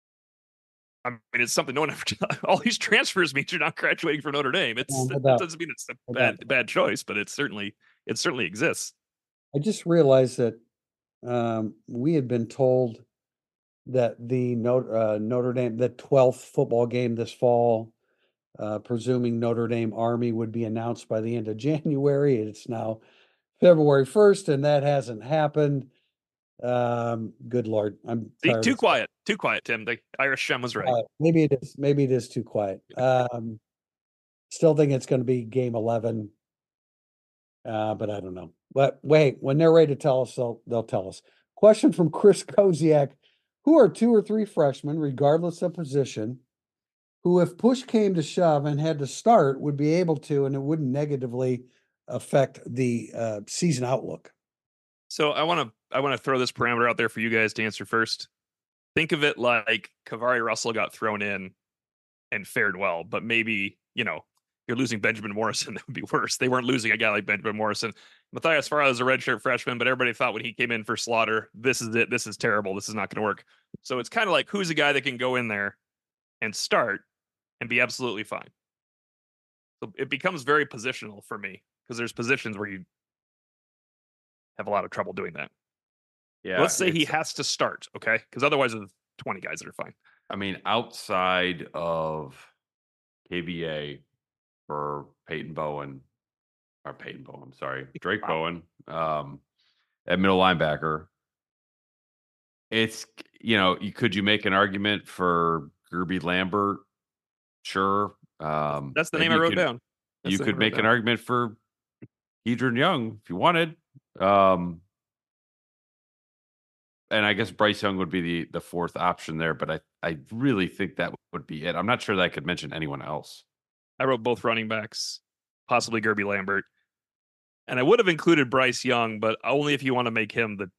I mean, it's something no one ever. All these transfers means you're not graduating from Notre Dame. It's No, no that doubt. doesn't mean it's a No bad doubt. bad choice, but it certainly it certainly exists. I just realized that um, we had been told that the Notre, uh, Notre Dame, the twelfth football game this fall, uh, presuming Notre Dame Army would be announced by the end of January. It's now February first, and that hasn't happened. Um, good Lord, I'm See, tired. too of- quiet, too quiet, Tim. The Irish Shem was right. Uh, maybe it is. Maybe it is too quiet. Um, still think it's going to be game eleven. Uh, but I don't know. But wait, when they're ready to tell us, they'll they'll tell us. Question from Chris Koziak: who are two or three freshmen, regardless of position, who, if push came to shove and had to start, would be able to, and it wouldn't negatively affect the uh, season outlook. So I want to I want to throw this parameter out there for you guys to answer first. Think of it like Kavari Russell got thrown in and fared well, but maybe, you know, you're losing Benjamin Morrison, that would be worse. They weren't losing a guy like Benjamin Morrison. Matthias Farah is a redshirt freshman, but everybody thought when he came in for Slaughter, this is it. This is terrible. This is not going to work. So it's kind of like, who's a guy that can go in there and start and be absolutely fine? So it becomes very positional for me, because there's positions where you have a lot of trouble doing that. Yeah. Let's say he it's- has to start, okay? Because otherwise, there's twenty guys that are fine. I mean, outside of K V A for Peyton Bowen, or Peyton Bowen, I'm sorry, Drake Wow. Bowen, um, at middle linebacker, it's, you know, you could you make an argument for Gerby Lambert? Sure. Um, That's the name maybe I you wrote could- down. That's You the could name I wrote make an down. argument for Kedron Young if you wanted. Um, and I guess Bryce Young would be the the fourth option there, but I, I really think that would be it. I'm not sure that I could mention anyone else. I wrote both running backs, possibly Gerby Lambert. And I would have included Bryce Young, but only if you want to make him the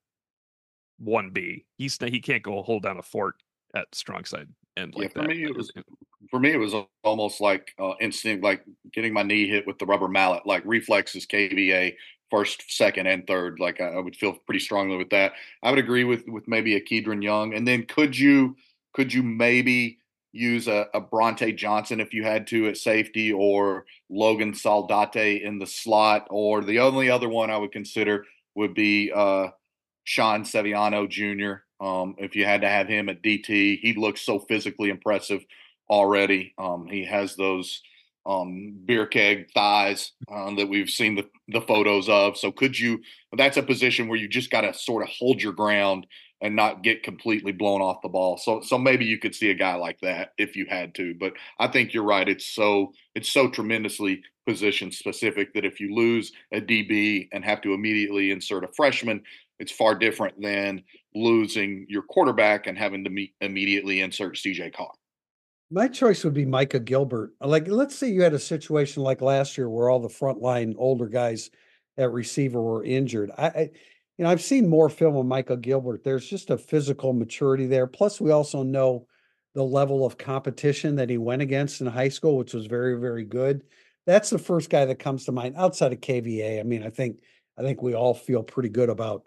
one B. He's he can't go hold down a fort at strong side end Yeah, like for that. me, it was for me it was a- almost like uh, instinct, like getting my knee hit with the rubber mallet, like reflexes, K V A, first, second, and third. Like I, I would feel pretty strongly with that. I would agree with with maybe a Kedron Young, and then could you could you maybe use a, a Bronte Johnson if you had to at safety, or Logan Saldate in the slot, or the only other one I would consider would be uh, Sean Seviano Junior Um, if you had to have him at D T, he looks so physically impressive already. Um, he has those um, beer keg thighs um, that we've seen the, the photos of. So could you, that's a position where you just got to sort of hold your ground and not get completely blown off the ball. So, so maybe you could see a guy like that if you had to, but I think you're right. It's so, it's so tremendously position specific that if you lose a D B and have to immediately insert a freshman, it's far different than losing your quarterback and having to meet, immediately insert C J Carr. My choice would be Micah Gilbert. Like, let's say you had a situation like last year where all the frontline older guys at receiver were injured. I, I you know, I've seen more film of Micah Gilbert. There's just a physical maturity there. Plus, we also know the level of competition that he went against in high school, which was very, very good. That's the first guy that comes to mind outside of K V A. I mean, I think I think we all feel pretty good about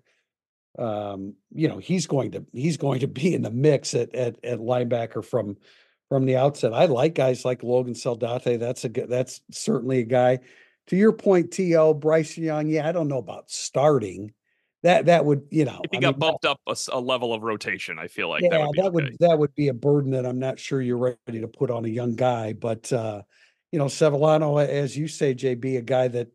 um, you know, he's going to he's going to be in the mix at at, at linebacker from from the outset. I like guys like Logan Saldate. That's a good, that's certainly a guy. To your point, T O, Bryce Young. Yeah, I don't know about starting. That that would, you know, If he I got mean, bumped up a, s- a level of rotation, I feel like yeah, that would be that okay. would that would be a burden that I'm not sure you're ready to put on a young guy. But uh, you know, Sevillano, as you say, J B, a guy that,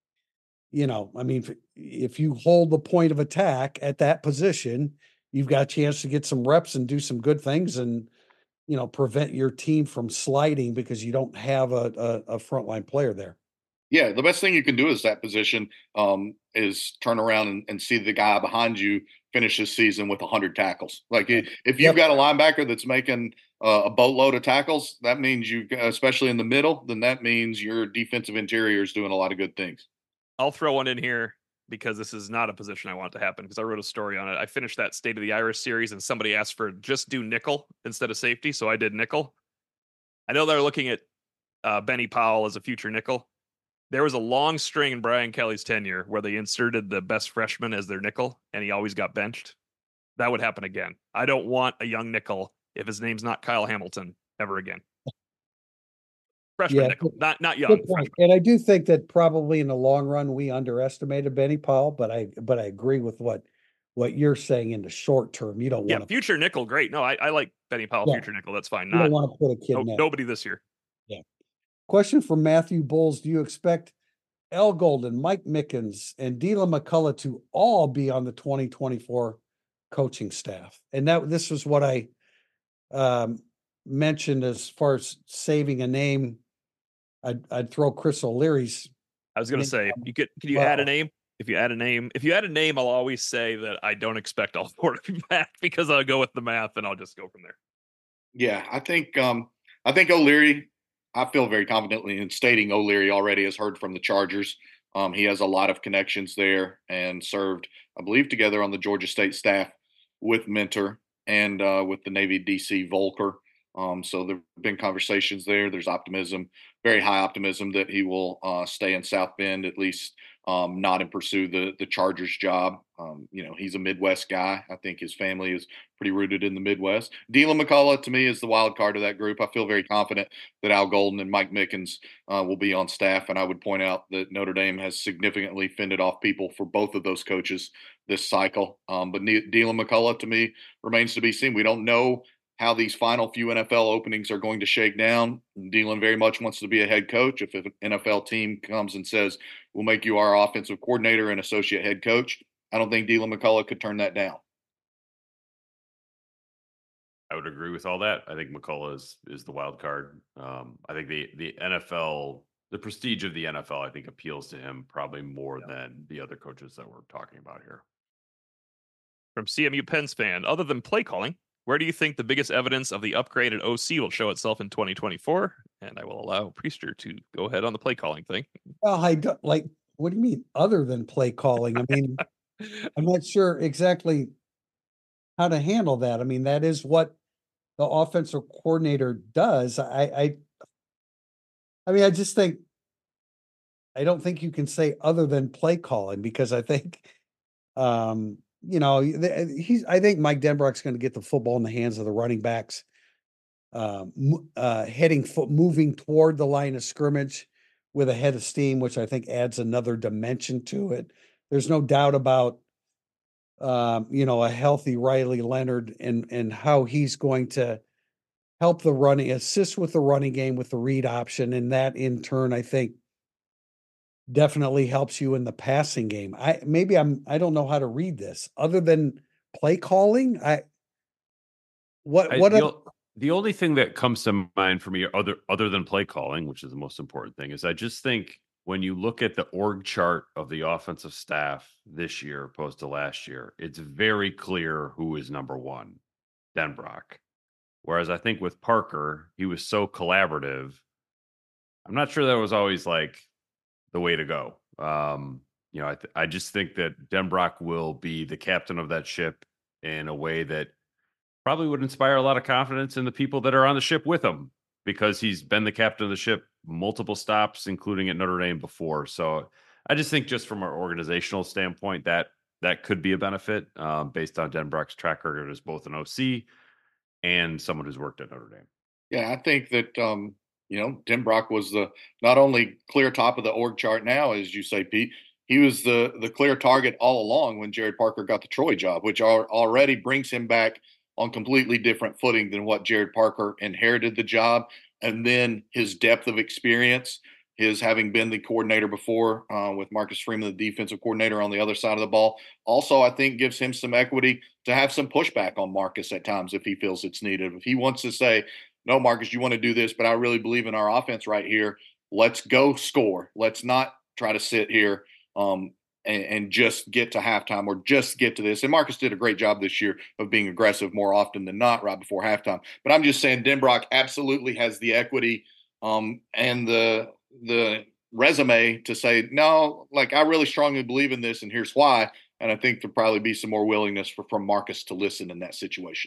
you know, I mean, if, if you hold the point of attack at that position, you've got a chance to get some reps and do some good things and, you know, prevent your team from sliding because you don't have a, a, a frontline player there. Yeah, the best thing you can do is that position um, is turn around and, and see the guy behind you finish this season with one hundred tackles. Like Right. if you've Yep. got a linebacker that's making uh, a boatload of tackles, that means you, especially in the middle, then that means your defensive interior is doing a lot of good things. I'll throw one in here because this is not a position I want to happen, because I wrote a story on it. I finished that State of the Irish series and somebody asked for just do nickel instead of safety, so I did nickel. I know they're looking at uh, Benny Powell as a future nickel. There was a long string in Brian Kelly's tenure where they inserted the best freshman as their nickel, and he always got benched. That would happen again. I don't want a young nickel if his name's not Kyle Hamilton ever again. Freshman Yeah, nickel, not not young. Good point. Freshman. And I do think that probably in the long run we underestimated Benny Powell, but I but I agree with what what you're saying in the short term. You don't Yeah, want to future nickel, great. No, I, I like Benny Powell, Yeah. future nickel. That's fine. you don't Not want to put a kid no, in that. nobody this year. Question from Matthew Bowles. Do you expect L. Golden, Mike Mickens, and Deela McCullough to all be on the twenty twenty-four coaching staff? And that this was what I um, mentioned as far as saving a name. I'd, I'd throw Chris O'Leary's. I was gonna name say, on you could could you add a well. name? If you add a name, if you add a name, I'll always say that I don't expect all four to be back because I'll go with the math and I'll just go from there. Yeah, I think um, I think O'Leary, I feel very confidently in stating O'Leary already has heard from the Chargers. Um, he has a lot of connections there and served, I believe, together on the Georgia State staff with Mentor and uh, with the Navy D C Volker. Um, so there have been conversations there. There's optimism, very high optimism that he will uh, stay in South Bend, at least um, not and pursue the the Chargers job. Um, you know, he's a Midwest guy. I think his family is pretty rooted in the Midwest. Deland McCullough, to me, is the wild card of that group. I feel very confident that Al Golden and Mike Mickens uh, will be on staff. And I would point out that Notre Dame has significantly fended off people for both of those coaches this cycle. Um, but Deland McCullough, to me, remains to be seen. We don't know how these final few N F L openings are going to shake down. Deland very much wants to be a head coach. If an N F L team comes and says, we'll make you our offensive coordinator and associate head coach, I don't think Deland McCullough could turn that down. I would agree with all that. I think McCullough is is the wild card. Um, I think the the N F L, the prestige of the N F L, I think appeals to him probably more yeah. than the other coaches that we're talking about here. From C M U Pens fan, other than play calling, where do you think the biggest evidence of the upgraded O C will show itself in twenty twenty-four? And I will allow Priester to go ahead on the play calling thing. Well, I don't like, what do you mean other than play calling? I mean, I'm not sure exactly how to handle that. I mean, that is what the offensive coordinator does. I, I, I mean, I just think, I don't think you can say other than play calling, because I think, um, you know, he's, I think Mike Denbrock's going to get the football in the hands of the running backs, um, uh, heading foot, moving toward the line of scrimmage with a head of steam, which I think adds another dimension to it. There's no doubt about, um, you know, a healthy Riley Leonard and, and how he's going to help the running, assist with the running game with the read option. And that in turn, I think definitely helps you in the passing game. I, maybe I'm, I don't know how to read this other than play calling. I, what, I, what, the, a, the only thing that comes to mind for me other, other than play calling, which is the most important thing, is I just think when you look at the org chart of the offensive staff this year opposed to last year, it's very clear who is number one, Denbrock. Whereas I think with Parker, he was so collaborative. I'm not sure that was always like the way to go. Um, you know, I, th- I just think that Denbrock will be the captain of that ship in a way that probably would inspire a lot of confidence in the people that are on the ship with him, because he's been the captain of the ship multiple stops, including at Notre Dame before. So I just think just from our organizational standpoint, that that could be a benefit um, based on Denbrock's track record as both an O C and someone who's worked at Notre Dame. Yeah, I think that, um, you know, Denbrock was the not only clear top of the org chart now, as you say, Pete, he was the the clear target all along when Jared Parker got the Troy job, which are, already brings him back on completely different footing than what Jared Parker inherited the job. And then his depth of experience, his having been the coordinator before uh, with Marcus Freeman, the defensive coordinator on the other side of the ball, also I think gives him some equity to have some pushback on Marcus at times if he feels it's needed. If he wants to say, no, Marcus, you want to do this, but I really believe in our offense right here, let's go score. Let's not try to sit here um, and, and just get to halftime or just get to this. And Marcus did a great job this year of being aggressive more often than not right before halftime. But I'm just saying Denbrock absolutely has the equity um, and the the resume to say, no, like I really strongly believe in this and here's why. And I think there'll probably be some more willingness for, from Marcus to listen in that situation.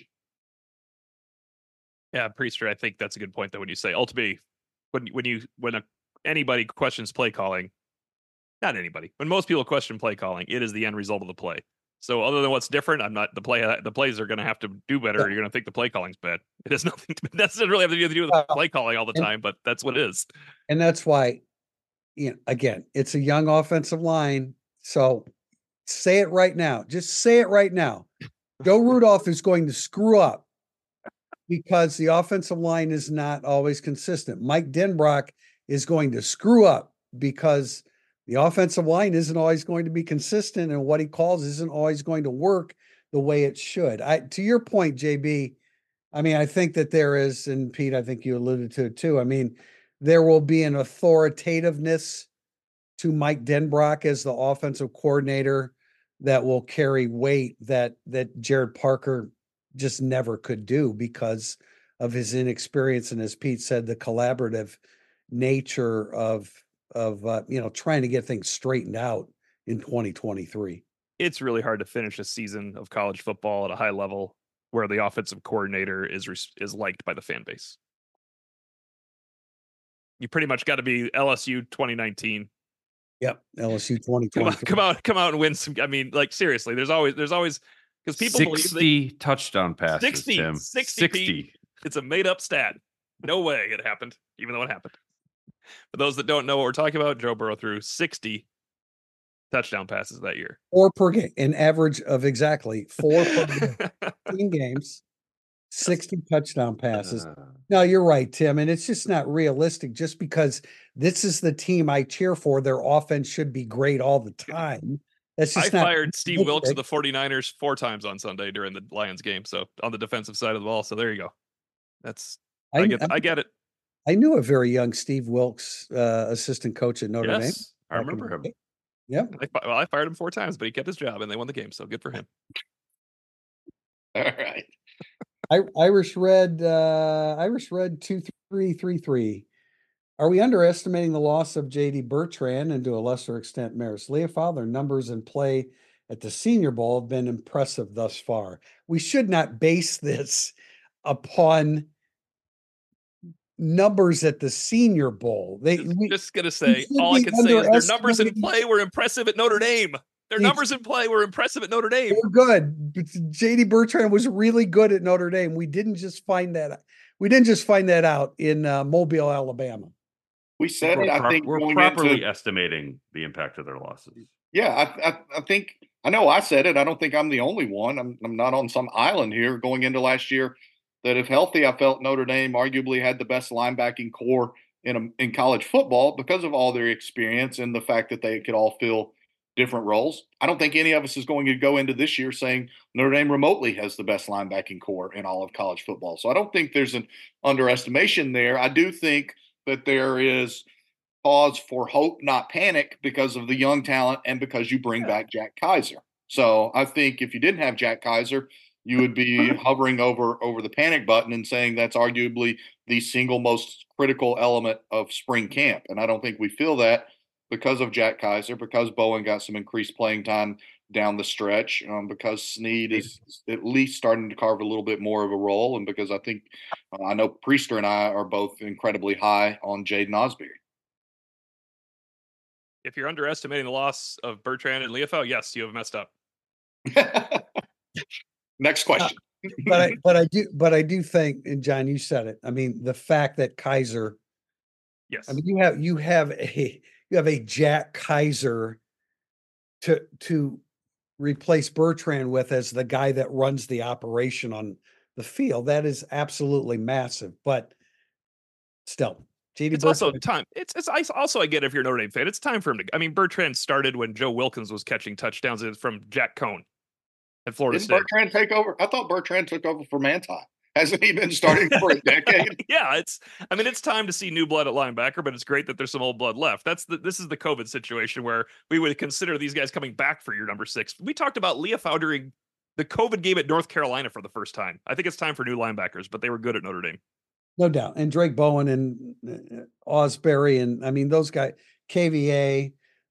Yeah, Priester, I think that's a good point, though, when you say ultimately, when, when you, when a, anybody questions play calling, not anybody, when most people question play calling, it is the end result of the play. So other than what's different, I'm not the play. The plays are going to have to do better. Or you're going to think the play calling's bad. It has nothing to, that doesn't really have to do with the play calling all the time, but that's what it is. And that's why, you know, again, it's a young offensive line. So say it right now. Just say it right now. Joe Rudolph is going to screw up because the offensive line is not always consistent. Mike Denbrock is going to screw up because the offensive line isn't always going to be consistent, and what he calls isn't always going to work the way it should. I, to your point, J B, I mean, I think that there is, and Pete, I think you alluded to it too. I mean, there will be an authoritativeness to Mike Denbrock as the offensive coordinator that will carry weight that that Jared Parker just never could do because of his inexperience and, as Pete said, the collaborative nature of of uh, you know, trying to get things straightened out in twenty twenty-three. It's really hard to finish a season of college football at a high level where the offensive coordinator is res- is liked by the fan base. You pretty much got to be L S U twenty nineteen. Yep, L S U twenty Come twenty. out, come out, come out and win some. I mean, like seriously, there's always, there's always, because people believe sixty touchdown passes, sixty, Tim. sixty, sixty. it's a made up stat. No way it happened, even though it happened. For those that don't know what we're talking about, Joe Burrow threw sixty touchdown passes that year. Four per game, an average of exactly four per game. fifteen games, sixty touchdown passes. Uh, No, you're right, Tim. And it's just not realistic just because this is the team I cheer for. Their offense should be great all the time. That's I just not fired Steve Wilkes of realistic. the 49ers four times on Sunday during the Lions game. So on the defensive side of the ball. So there you go. That's, I, I, get, I, I get it. I knew a very young Steve Wilkes, uh, assistant coach at Notre Dame. yes, I back in remember the him. day. Yep. I, fi- well, I fired him four times, but he kept his job and they won the game. So good for him. All right. I, Irish Red, uh, Irish Red two three three three. Are we underestimating the loss of J D Bertrand and to a lesser extent Maris Leofold? Their numbers in play at the Senior Bowl have been impressive thus far. We should not base this upon numbers at the Senior Bowl. They Just, we, just gonna say, should all I be can say is their numbers in underestimating- play were impressive at Notre Dame. Their It's- numbers in play were impressive at Notre Dame. they were good. But J D Bertrand was really good at Notre Dame. We didn't just find that. We didn't just find that out in uh, Mobile, Alabama. We said We're, it. I prop- think we're going properly into, estimating the impact of their losses. yeah, I, I, I think I know I said it. I don't think I'm the only one. I'm, I'm not on some island here going into last year. That if healthy, I felt Notre Dame arguably had the best linebacking core in a, in college football because of all their experience and the fact that they could all fill different roles. I don't think any of us is going to go into this year saying Notre Dame remotely has the best linebacking core in all of college football. So I don't think there's an underestimation there. I do think that there is cause for hope, not panic, because of the young talent and because you bring back Jack Kaiser. So I think if you didn't have Jack Kaiser, you would be hovering over over the panic button and saying that's arguably the single most critical element of spring camp. And I don't think we feel that because of Jack Kaiser, because Bowen got some increased playing time down the stretch, um, because Snead is at least starting to carve a little bit more of a role, and because I think uh, I know Priester and I are both incredibly high on Jaden Osbury. If you're underestimating the loss of Bertrand and Leofold, yes, you have messed up. Next question. But I, but I do, but I do think, and John, you said it. I mean, the fact that Kaiser, Yes. I mean, you have you have a you have a Jack Kaiser to to replace Bertrand with as the guy that runs the operation on the field. That is absolutely massive. But still, J D It's also Bertrand, time. It's it's I also I get if you're a Notre Dame fan, it's time for him to. I mean, Bertrand started when Joe Wilkins was catching touchdowns from Jack Cohn at Florida Didn't State. Bertrand take over? I thought Bertrand took over for Manti. Hasn't he been starting for a decade? Yeah, it's. I mean, it's time to see new blood at linebacker, but it's great that there's some old blood left. That's the. This is the COVID situation where we would consider these guys coming back for your number six. We talked about Leofold during the COVID game at North Carolina for the first time. I think it's time for new linebackers, but they were good at Notre Dame. no doubt, and Drake Bowen and uh, Osbury, and I mean those guys, K V A.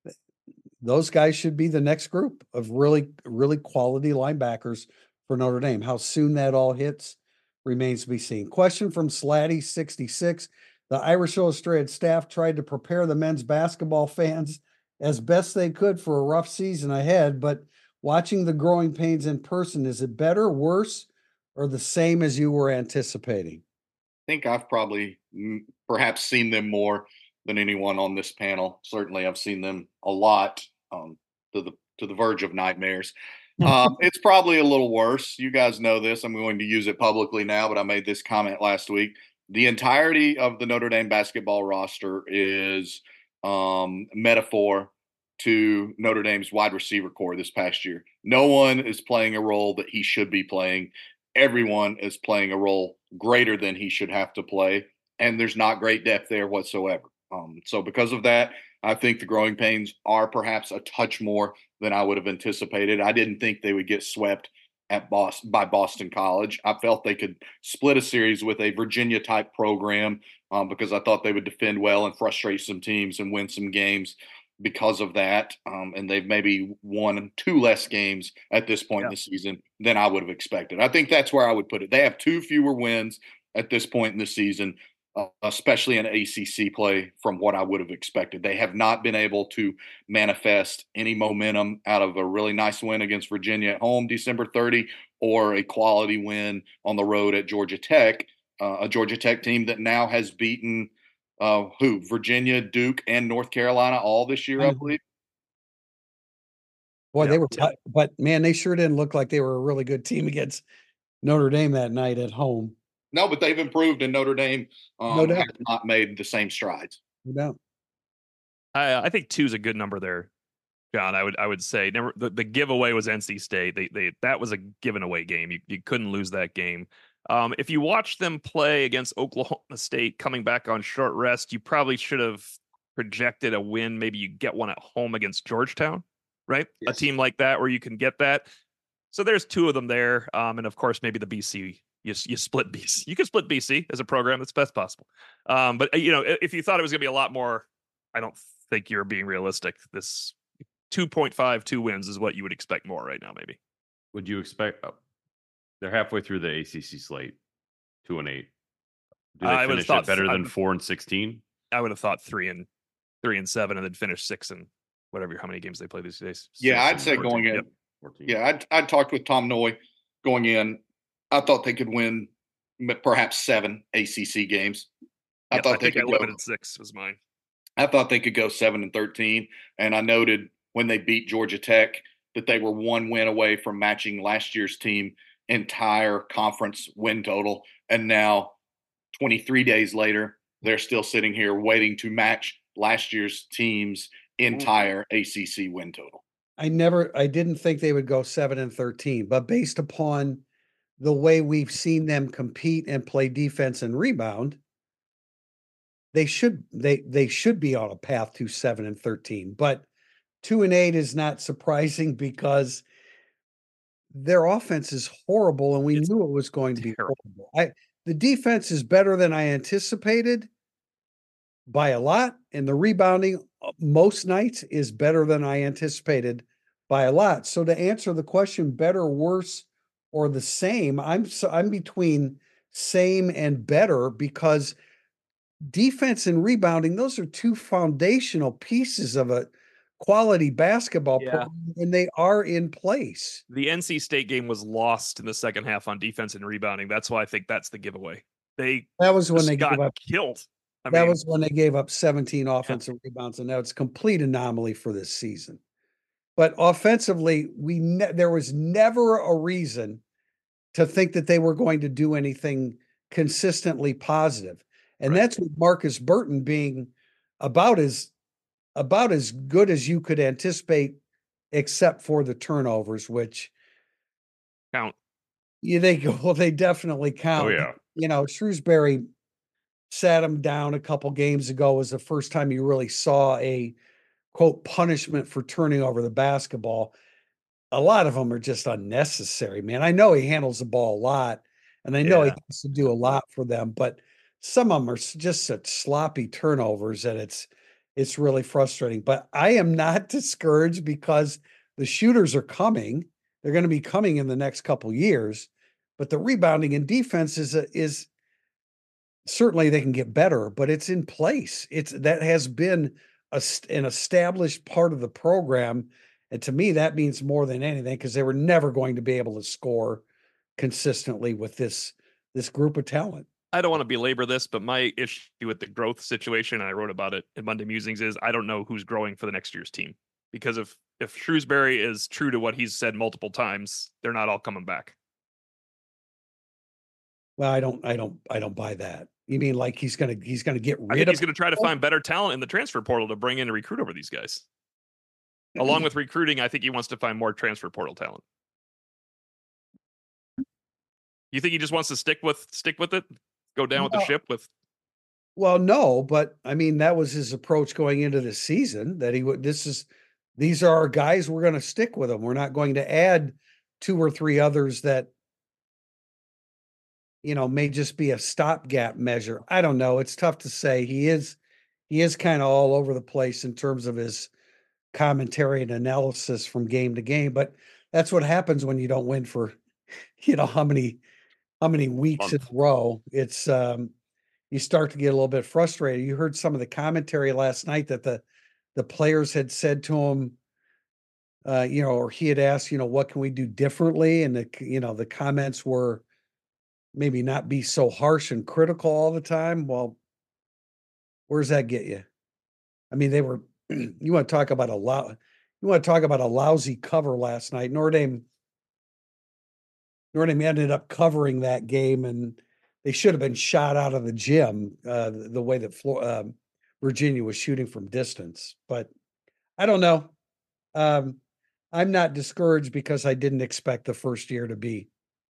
Those guys should be the next group of really, really quality linebackers for Notre Dame. How soon that all hits remains to be seen. Question from Slatty sixty-six. The Irish Illustrated staff tried to prepare the men's basketball fans as best they could for a rough season ahead, but watching the growing pains in person, is it better, worse, or the same as you were anticipating? I think I've probably mm, perhaps seen them more than anyone on this panel. Certainly, I've seen them a lot, um, to the to the verge of nightmares. Um, it's probably a little worse. You guys know this. I'm going to use it publicly now, but I made this comment last week. The entirety of the Notre Dame basketball roster is um, metaphor to Notre Dame's wide receiver core this past year. No one is playing a role that he should be playing. Everyone is playing a role greater than he should have to play, and there's not great depth there whatsoever. Um, so because of that, I think the growing pains are perhaps a touch more than I would have anticipated. I didn't think they would get swept at Boston by Boston College. I felt they could split a series with a Virginia type program um, because I thought they would defend well and frustrate some teams and win some games because of that. Um, and they've maybe won two less games at this point Yeah. in the season than I would have expected. I think that's where I would put it. They have two fewer wins at this point in the season, uh, especially in A C C play, from what I would have expected. They have not been able to manifest any momentum out of a really nice win against Virginia at home December thirtieth or a quality win on the road at Georgia Tech, uh, a Georgia Tech team that now has beaten uh, who? Virginia, Duke, and North Carolina all this year, I Mhm. believe. Boy, Yeah, they were, yeah. tou- but man, they sure didn't look like they were a really good team against Notre Dame that night at home. No, but they've improved, and Notre Dame No um, doubt. has not made the same strides. No doubt. I, I think two is a good number there, John. I would I would say never the, the giveaway was N C State. They they that was a given away game. You you couldn't lose that game. Um, if you watch them play against Oklahoma State coming back on short rest, you probably should have projected a win. Maybe you get one at home against Georgetown, right? Yes. A team like that where you can get that. So there's two of them there, um, and of course maybe the B C. You you split B C. You can split B C as a program. That's best possible. Um, but you know if you thought it was going to be a lot more, I don't think you're being realistic. This two point five, two wins is what you would expect more right now, maybe. Would you expect? Oh, they're halfway through the A C C slate, two and eight. Do they I would've finish thought it better th- I than would've- four and sixteen? I would have thought three and three and seven, and then finish six and whatever how many games they play these days. Yeah, Six I'd and say fourteen. going in. Yep. fourteen. Yeah, I'd, I'd talked with Tom Noy going in. I thought they could win m- perhaps seven A C C games. I Yep, thought I they think I could go. limited six was mine. I thought they could go seven and thirteen. And I noted when they beat Georgia Tech that they were one win away from matching last year's team entire conference win total. And now, twenty-three days later, they're still sitting here waiting to match last year's team's entire A C C win total. I never, I didn't think they would go seven and thirteen, but based upon the way we've seen them compete and play defense and rebound, they should, they, they should be on a path to seven and thirteen, but two and eight is not surprising because their offense is horrible and we It's knew it was going to be terrible. horrible. I, the defense is better than I anticipated by a lot, and the rebounding uh, most nights is better than I anticipated by a lot. So to answer the question, better, worse, or the same, I'm so I'm between same and better because defense and rebounding, those are two foundational pieces of a quality basketball Yeah. program, and they are in place. The N C State game was lost in the second half on defense and rebounding. That's why I think that's the giveaway. They That was when just they got gave up. killed. I That mean, was when they gave up seventeen offensive rebounds, and that's a complete anomaly for this season. But offensively, we ne- there was never a reason to think that they were going to do anything consistently positive. And Right. that's with Marcus Burton being about as about as good as you could anticipate, except for the turnovers, which count. you they go, well, they definitely count. Oh yeah. You know, Shrewsbury sat him down a couple games ago was the first time you really saw a quote punishment for turning over the basketball. A lot of them are just unnecessary, man. I know he handles the ball a lot, and I know he Yeah. has to do a lot for them, but some of them are s- just such sloppy turnovers that it's it's really frustrating. But I am not discouraged because the shooters are coming. They're going to be coming in the next couple years, but the rebounding and defense is a, is certainly they can get better, but it's in place. It's that has been a, st- an established part of the program. And to me, that means more than anything because they were never going to be able to score consistently with this this group of talent. I don't want to belabor this, but my issue with the growth situation, and I wrote about it in Monday Musings, is I don't know who's growing for the next year's team. Because if if Shrewsbury is true to what he's said multiple times, they're not all coming back. Well, I don't, I don't, I don't buy that. You mean like he's gonna he's gonna get I rid think of he's going to try to find better talent in the transfer portal to bring in and recruit over these guys. Along with recruiting, I think he wants to find more transfer portal talent. You think he just wants to stick with stick with it? Go down with the No. ship with Well, no, but I mean that was his approach going into the season that he would. This is these are our guys. We're going to stick with them. We're not going to add two or three others that, you know, may just be a stopgap measure. I don't know. It's tough to say. He is, he is kind of all over the place in terms of his commentary and analysis from game to game, but that's what happens when you don't win for, you know, how many, how many weeks in Month. a row. It's, um, you start to get a little bit frustrated. You heard some of the commentary last night that the, the players had said to him, uh, you know, or he had asked, you know, what can we do differently? And the, you know, the comments were maybe not be so harsh and critical all the time. Well, where's that get you? I mean, they were, you want to talk about a lot, you want to talk about a lousy cover last night. Notre Dame, Notre Dame ended up covering that game, and they should have been shot out of the gym uh, the, the way that Flo- um, Virginia was shooting from distance. But I don't know. Um, I'm not discouraged because I didn't expect the first year to be,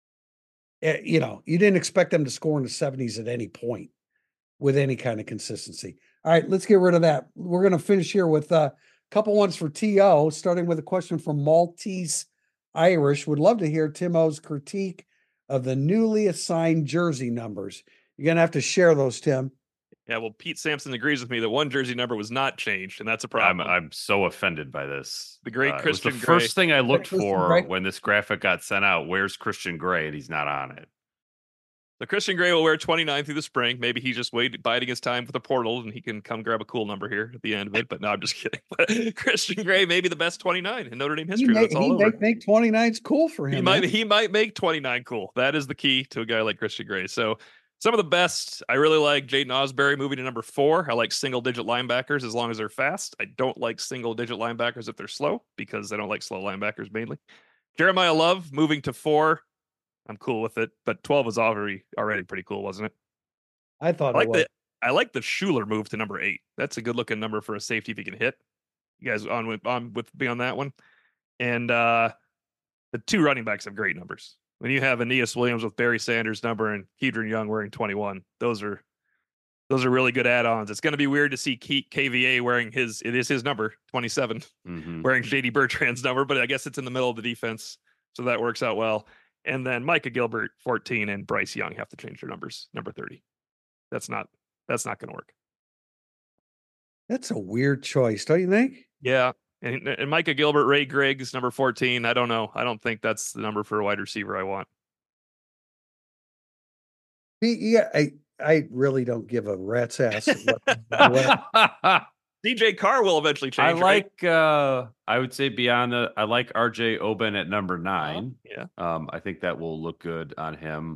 eh, you know, you didn't expect them to score in the seventies at any point with any kind of consistency. All right, let's get rid of that. We're going to finish here with a couple ones for T O, starting with a question from Maltese Irish. Would love to hear Tim O's critique of the newly assigned jersey numbers. You're going to have to share those, Tim. Yeah, well, Pete Sampson agrees with me that one jersey number was not changed, and that's a I'm problem. I'm so offended by this. The great Uh, it was the Christian Gray. first thing I looked Christian for Gray. when this graphic got sent out. Where's Christian Gray? And he's not on it. So Christian Gray will wear twenty-nine through the spring. Maybe he just waited, biding his time for the portal, and he can come grab a cool number here at the end of it. But no, I'm just kidding. But Christian Gray may be the best twenty-nine in Notre Dame He history. may, That's all he over. may think twenty-nine's cool for him. He might man. he might make twenty-nine cool. That is the key to a guy like Christian Gray. So some of the best, I really like Jaden Osbury moving to number four. I like single digit linebackers as long as they're fast. I don't like single digit linebackers if they're slow, because I don't like slow linebackers mainly. Jeremiah Love moving to four. I'm cool with it, but twelve was already already pretty cool, wasn't it? I thought I like it was. the I like the Schuler move to number eight. That's a good looking number for a safety if he can hit. You guys on with on with me on that one. And uh the two running backs have great numbers. When you have Aeneas Williams with Barry Sanders' number and Kedron Young wearing twenty-one, those are those are really good add-ons. It's going to be weird to see K- KVA wearing his it is his number twenty-seven, Mhm. wearing J D Bertrand's number, but I guess it's in the middle of the defense, so that works out well. And then Micah Gilbert, fourteen, and Bryce Young have to change their numbers, number thirty. That's not that's not going to work. That's a weird choice, don't you think? Yeah. And, and Micah Gilbert, Ray Griggs, number fourteen. I don't know. I don't think that's the number for a wide receiver I want. Yeah, I I really don't give a rat's ass. what- what- D J Carr will eventually change. I right? like. Uh, I would say beyond the. I like R J Oben at number nine. Yeah. Um, I think that will look good on him.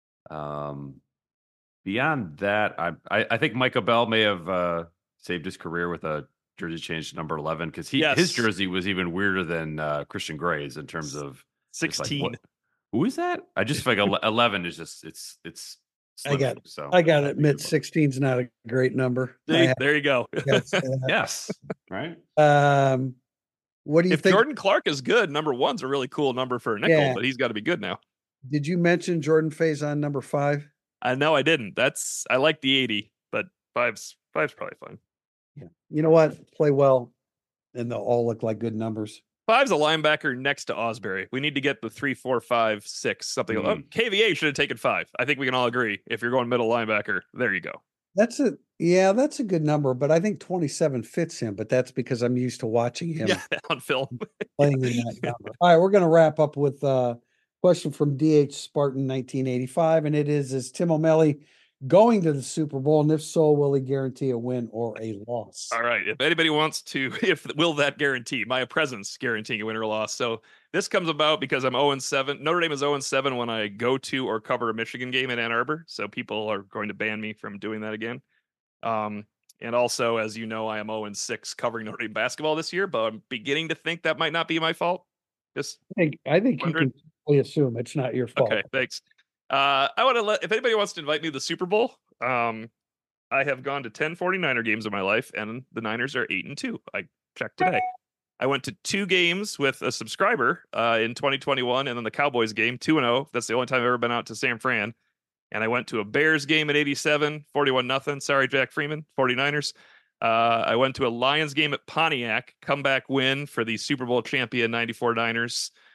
Um, beyond that, I I, I think Micah Bell may have uh, saved his career with a jersey change to number eleven, because he Yes. his jersey was even weirder than uh, Christian Gray's in terms of just like, sixteen. what- who is that? I just feel like ele- eleven is just it's it's. I got- slipping, so I got to I'd be admit, good with- sixteen's not a great number. I See, have there you go. to say that. Yes, right. Um, what do you If think? Jordan Clark is good, number one's a really cool number for a nickel, Yeah. but he's got to be good now. Did you mention Jordan Faison number five? I know I didn't. That's I like the eighty, but five's five's probably fine. Yeah. You know what? Play well, and they'll all look like good numbers. Five's a linebacker next to Osbury. We need to get the three, four, five, six, something. Oh, Mm. K V A should have taken five. I think we can all agree. If you're going middle linebacker, there you go. That's a yeah, that's a good number, but I think twenty-seven fits him. But that's because I'm used to watching him Yeah, on film. playing in that number. All right, we're going to wrap up with a question from D H Spartan nineteen eighty-five, and it is: Is Tim O'Malley going to the Super Bowl, and if so, will he guarantee a win or a loss? All right. If anybody wants to, if will that guarantee my presence guaranteeing a win or loss? So this comes about because I'm zero and seven. Notre Dame is zero and seven when I go to or cover a Michigan game in Ann Arbor. So people are going to ban me from doing that again. Um, and also, as you know, I am zero and six covering Notre Dame basketball this year, but I'm beginning to think that might not be my fault. Just I think I think you Wondering- can fully assume it's not your fault. okay. Thanks. Uh, I want to let if anybody wants to invite me to the Super Bowl. Um, I have gone to ten 49er games in my life, and the Niners are eight and two. I checked today. I went to two games with a subscriber uh, in twenty twenty-one, and then the Cowboys game, two and oh. That's the only time I've ever been out to San Fran. And I went to a Bears game at eighty-seven, forty-one nothing. Sorry, Jack Freeman, 49ers. Uh, I went to a Lions game at Pontiac, comeback win for the Super Bowl champion ninety-four Niners.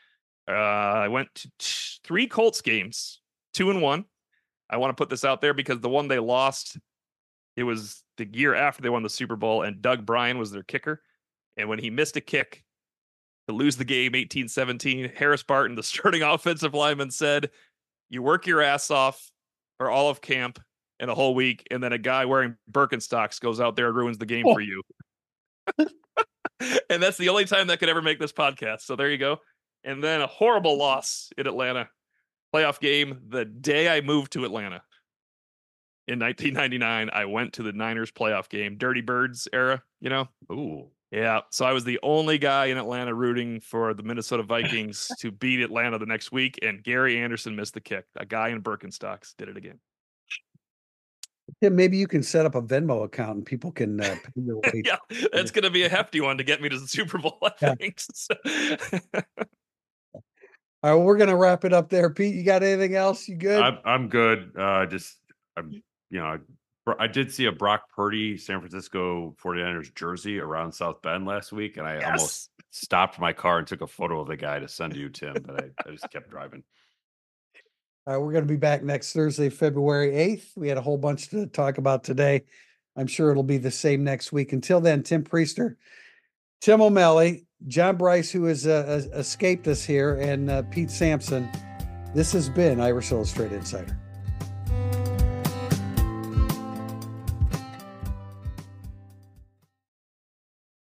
Uh, I went to t- three Colts games, two and one. I want to put this out there because the one they lost, it was the year after they won the Super Bowl, and Doug Bryan was their kicker. And when he missed a kick to lose the game eighteen seventeen, Harris Barton, the starting offensive lineman, said, "You work your ass off for all of camp and a whole week, and then a guy wearing Birkenstocks goes out there and ruins the game Oh. for you." And that's the only time that could ever make this podcast. So there you go. And then a horrible loss in Atlanta. Playoff game the day I moved to Atlanta. In nineteen ninety-nine, I went to the Niners playoff game, Dirty Birds era, you know? Ooh. Yeah. So I was the only guy in Atlanta rooting for the Minnesota Vikings to beat Atlanta the next week, and Gary Anderson missed the kick. A guy in Birkenstocks did it again. Yeah, maybe you can set up a Venmo account and people can uh, pay your way. Yeah, that's going to be a hefty one to get me to the Super Bowl, I Yeah. think. So- All right, well, we're gonna wrap it up there. Pete, you got anything else? You good? I'm I'm good. Uh, just I'm you know I, I did see a Brock Purdy San Francisco forty-niners jersey around South Bend last week, and I Yes. almost stopped my car and took a photo of the guy to send to you, Tim, but I, I just kept driving. All right, we're going to be back next Thursday, February eighth. We had a whole bunch to talk about today. I'm sure it'll be the same next week. Until then, Tim Priester, Tim O'Malley, John Bryce, who has uh, escaped us here, and uh, Pete Sampson. This has been Irish Illustrated Insider.